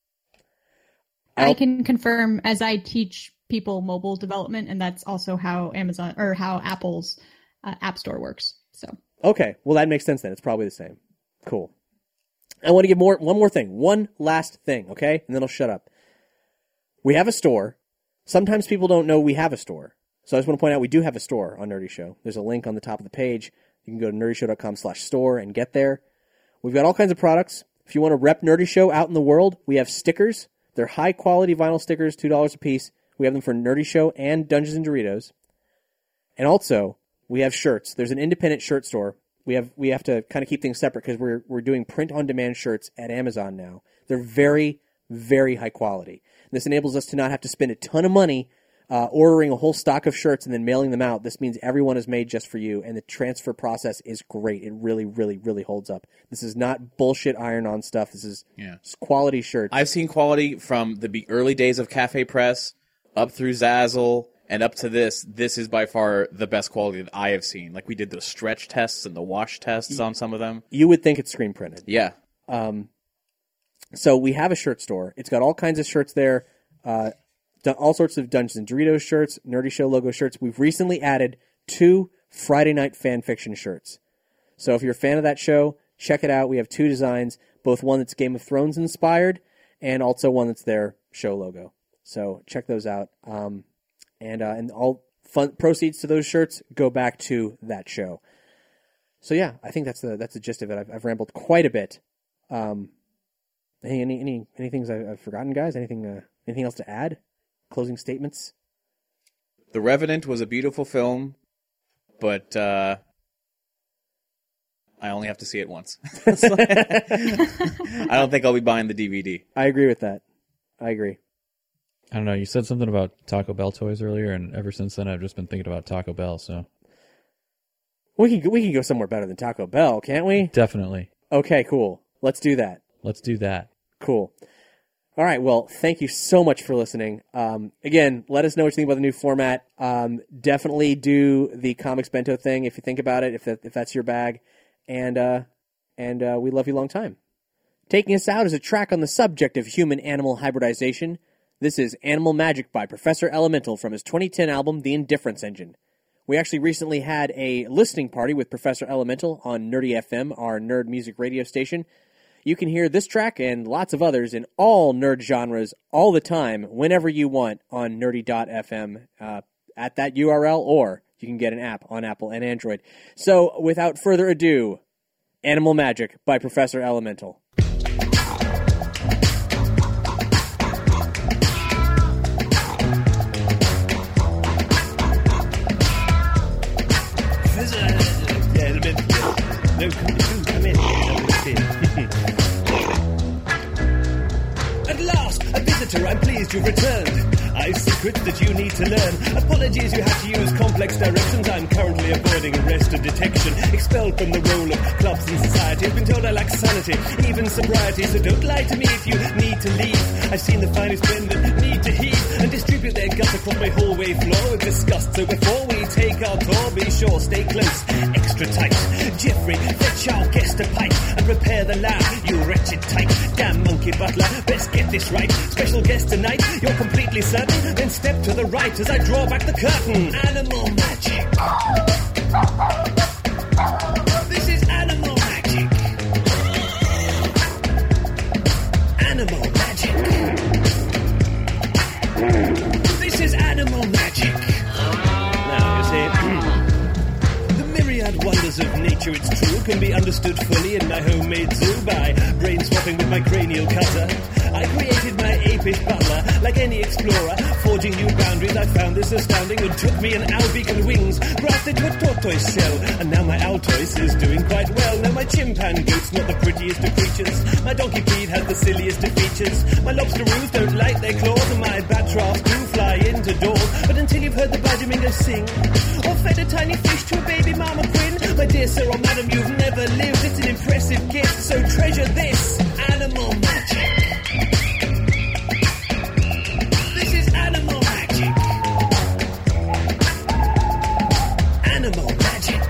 I I'll- can confirm, as I teach people mobile development, and that's also how Amazon or how Apple's uh, App Store works. So Okay, well that makes sense then. It's probably the same. Cool. I want to give more one more thing, one last thing, okay? And then I'll shut up. We have a store. Sometimes people don't know we have a store. So I just want to point out we do have a store on Nerdy Show. There's a link on the top of the page. You can go to nerdyshow.com slash store and get there. We've got all kinds of products. If you want to rep Nerdy Show out in the world, we have stickers. They're high-quality vinyl stickers, two dollars a piece. We have them for Nerdy Show and Dungeons and Doritos. And also, we have shirts. There's an independent shirt store. We have we have to kind of keep things separate because we're we're doing print-on-demand shirts at Amazon now. They're very, very high quality. This enables us to not have to spend a ton of money Uh, ordering a whole stock of shirts and then mailing them out. This means everyone is made just for you, and the transfer process is great. It really, really, really holds up. This is not bullshit iron-on stuff. This is Yeah. quality shirts. I've seen quality from the be- early days of Cafe Press up through Zazzle and up to this. This is by far the best quality that I have seen. Like, we did those stretch tests and the wash tests on some of them. You would think it's screen printed. Yeah. Um, so we have a shirt store. It's got all kinds of shirts there. Uh, done all sorts of Dungeons and Doritos shirts, Nerdy Show logo shirts. We've recently added two Friday Night Fan Fiction shirts. So if you're a fan of that show, check it out. We have two designs, both one that's Game of Thrones inspired and also one that's their show logo. So check those out. Um, and uh, and all fun proceeds to those shirts go back to that show. So yeah, I think that's the that's the gist of it. I've, I've rambled quite a bit. Um, any any any any things I've, I've forgotten, guys? Anything uh, anything else to add? Closing statements? The Revenant was a beautiful film, but uh, I only have to see it once. I don't think I'll be buying the D V D. I agree with that. I agree. I don't know. You said something about Taco Bell toys earlier, and ever since then, I've just been thinking about Taco Bell. So We can go, we can go somewhere better than Taco Bell, can't we? definitely, Okay, cool. Let's do that. let's do that. Cool. All right. Well, thank you so much for listening. Um, again, let us know what you think about the new format. Um, definitely do the Comics Bento thing if you think about it, if that, if that's your bag. And uh, and uh, we love you long time. Taking us out is a track on the subject of human-animal hybridization. This is Animal Magic by Professor Elemental from his twenty ten album, The Indifference Engine. We actually recently had a listening party with Professor Elemental on Nerdy F M, our nerd music radio station. You can hear this track and lots of others in all nerd genres all the time, whenever you want, on nerdy dot f m uh, at that U R L, or you can get an app on Apple and Android. So, without further ado, Animal Magic by Professor Elemental. At last, a visitor, I'm pleased you've returned. I've secrets that you need to learn. Apologies you had to use complex directions. I'm currently avoiding arrest and detection. Expelled from the role of clubs and society. I've been told I lack sanity, even sobriety. So don't lie to me if you need to leave. I've seen the finest men that need to heave and distribute their guts across my hallway floor. We've discussed, so before we take our tour, be sure, stay close, extra tight. Jeffrey, fetch our guest a pipe and prepare the lab, you wretched type. Damn monkey butler, best get this right. Special guest tonight, you're completely certain. Then step to the right as I draw back the curtain. Animal magic. This is animal magic. Animal magic. This is animal magic. Now, you see, the myriad wonders of nature, it's true, can be understood fully in my homemade zoo by brain swapping with my cranial cutter. I created my apish butler, like any explorer. Forging new boundaries, I found this astounding. It took me an albeacon wings, grafted to a tortoise shell. And now my altoise is doing quite well. Now my chimpan goat's not the prettiest of creatures. My donkey Pete has the silliest of features. My lobsteroos don't like their claws, and my batraffs do fly into doors. But until you've heard the badgermingo sing, or fed a tiny fish to a baby mama quinn, my dear sir or madam, you've never lived. It's an impressive gift, so treasure this animal magic. This is animal magic. Animal magic.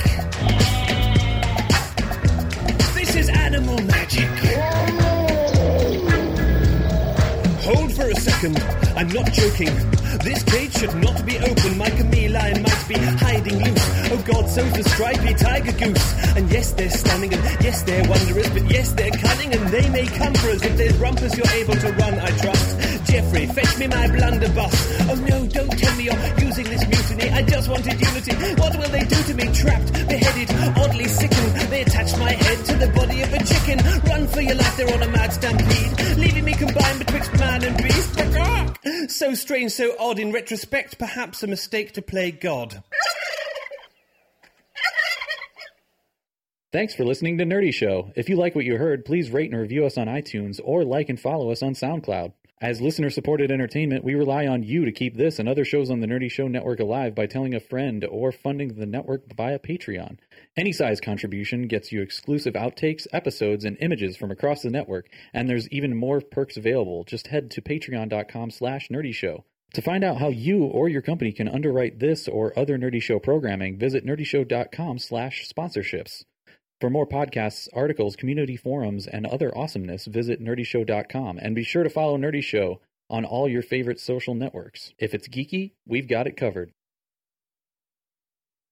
This is animal magic. Hold for a second, I'm not joking. This cage should not be open. My chameleon might be hiding loose. Oh God, so's the stripy tiger goose. And yes, they're stunning, and yes, they're wondrous, but yes, they're cunning, and they may come for us. If there's rumpus, you're able to run, I trust. Jeffrey, fetch me my blunderbuss. Oh no, don't tell me you're using this mutiny. I just wanted unity. What will they do to me? Trapped, beheaded, oddly sickened. They attach my head to the body of a chicken. Run for your life, they're on a mad stampede, leaving me combined betwixt man and beast. So strange, so odd. In retrospect, perhaps a mistake to play God. Thanks for listening to Nerdy Show. If you like what you heard, please rate and review us on iTunes or like and follow us on SoundCloud. As listener-supported entertainment, we rely on you to keep this and other shows on the Nerdy Show Network alive by telling a friend or funding the network via Patreon. Any size contribution gets you exclusive outtakes, episodes, and images from across the network, and there's even more perks available. Just head to patreon.com slash nerdyshow. To find out how you or your company can underwrite this or other Nerdy Show programming, visit nerdyshow.com slash sponsorships. For more podcasts, articles, community forums, and other awesomeness, visit nerdyshow dot com, and be sure to follow Nerdy Show on all your favorite social networks. If it's geeky, we've got it covered.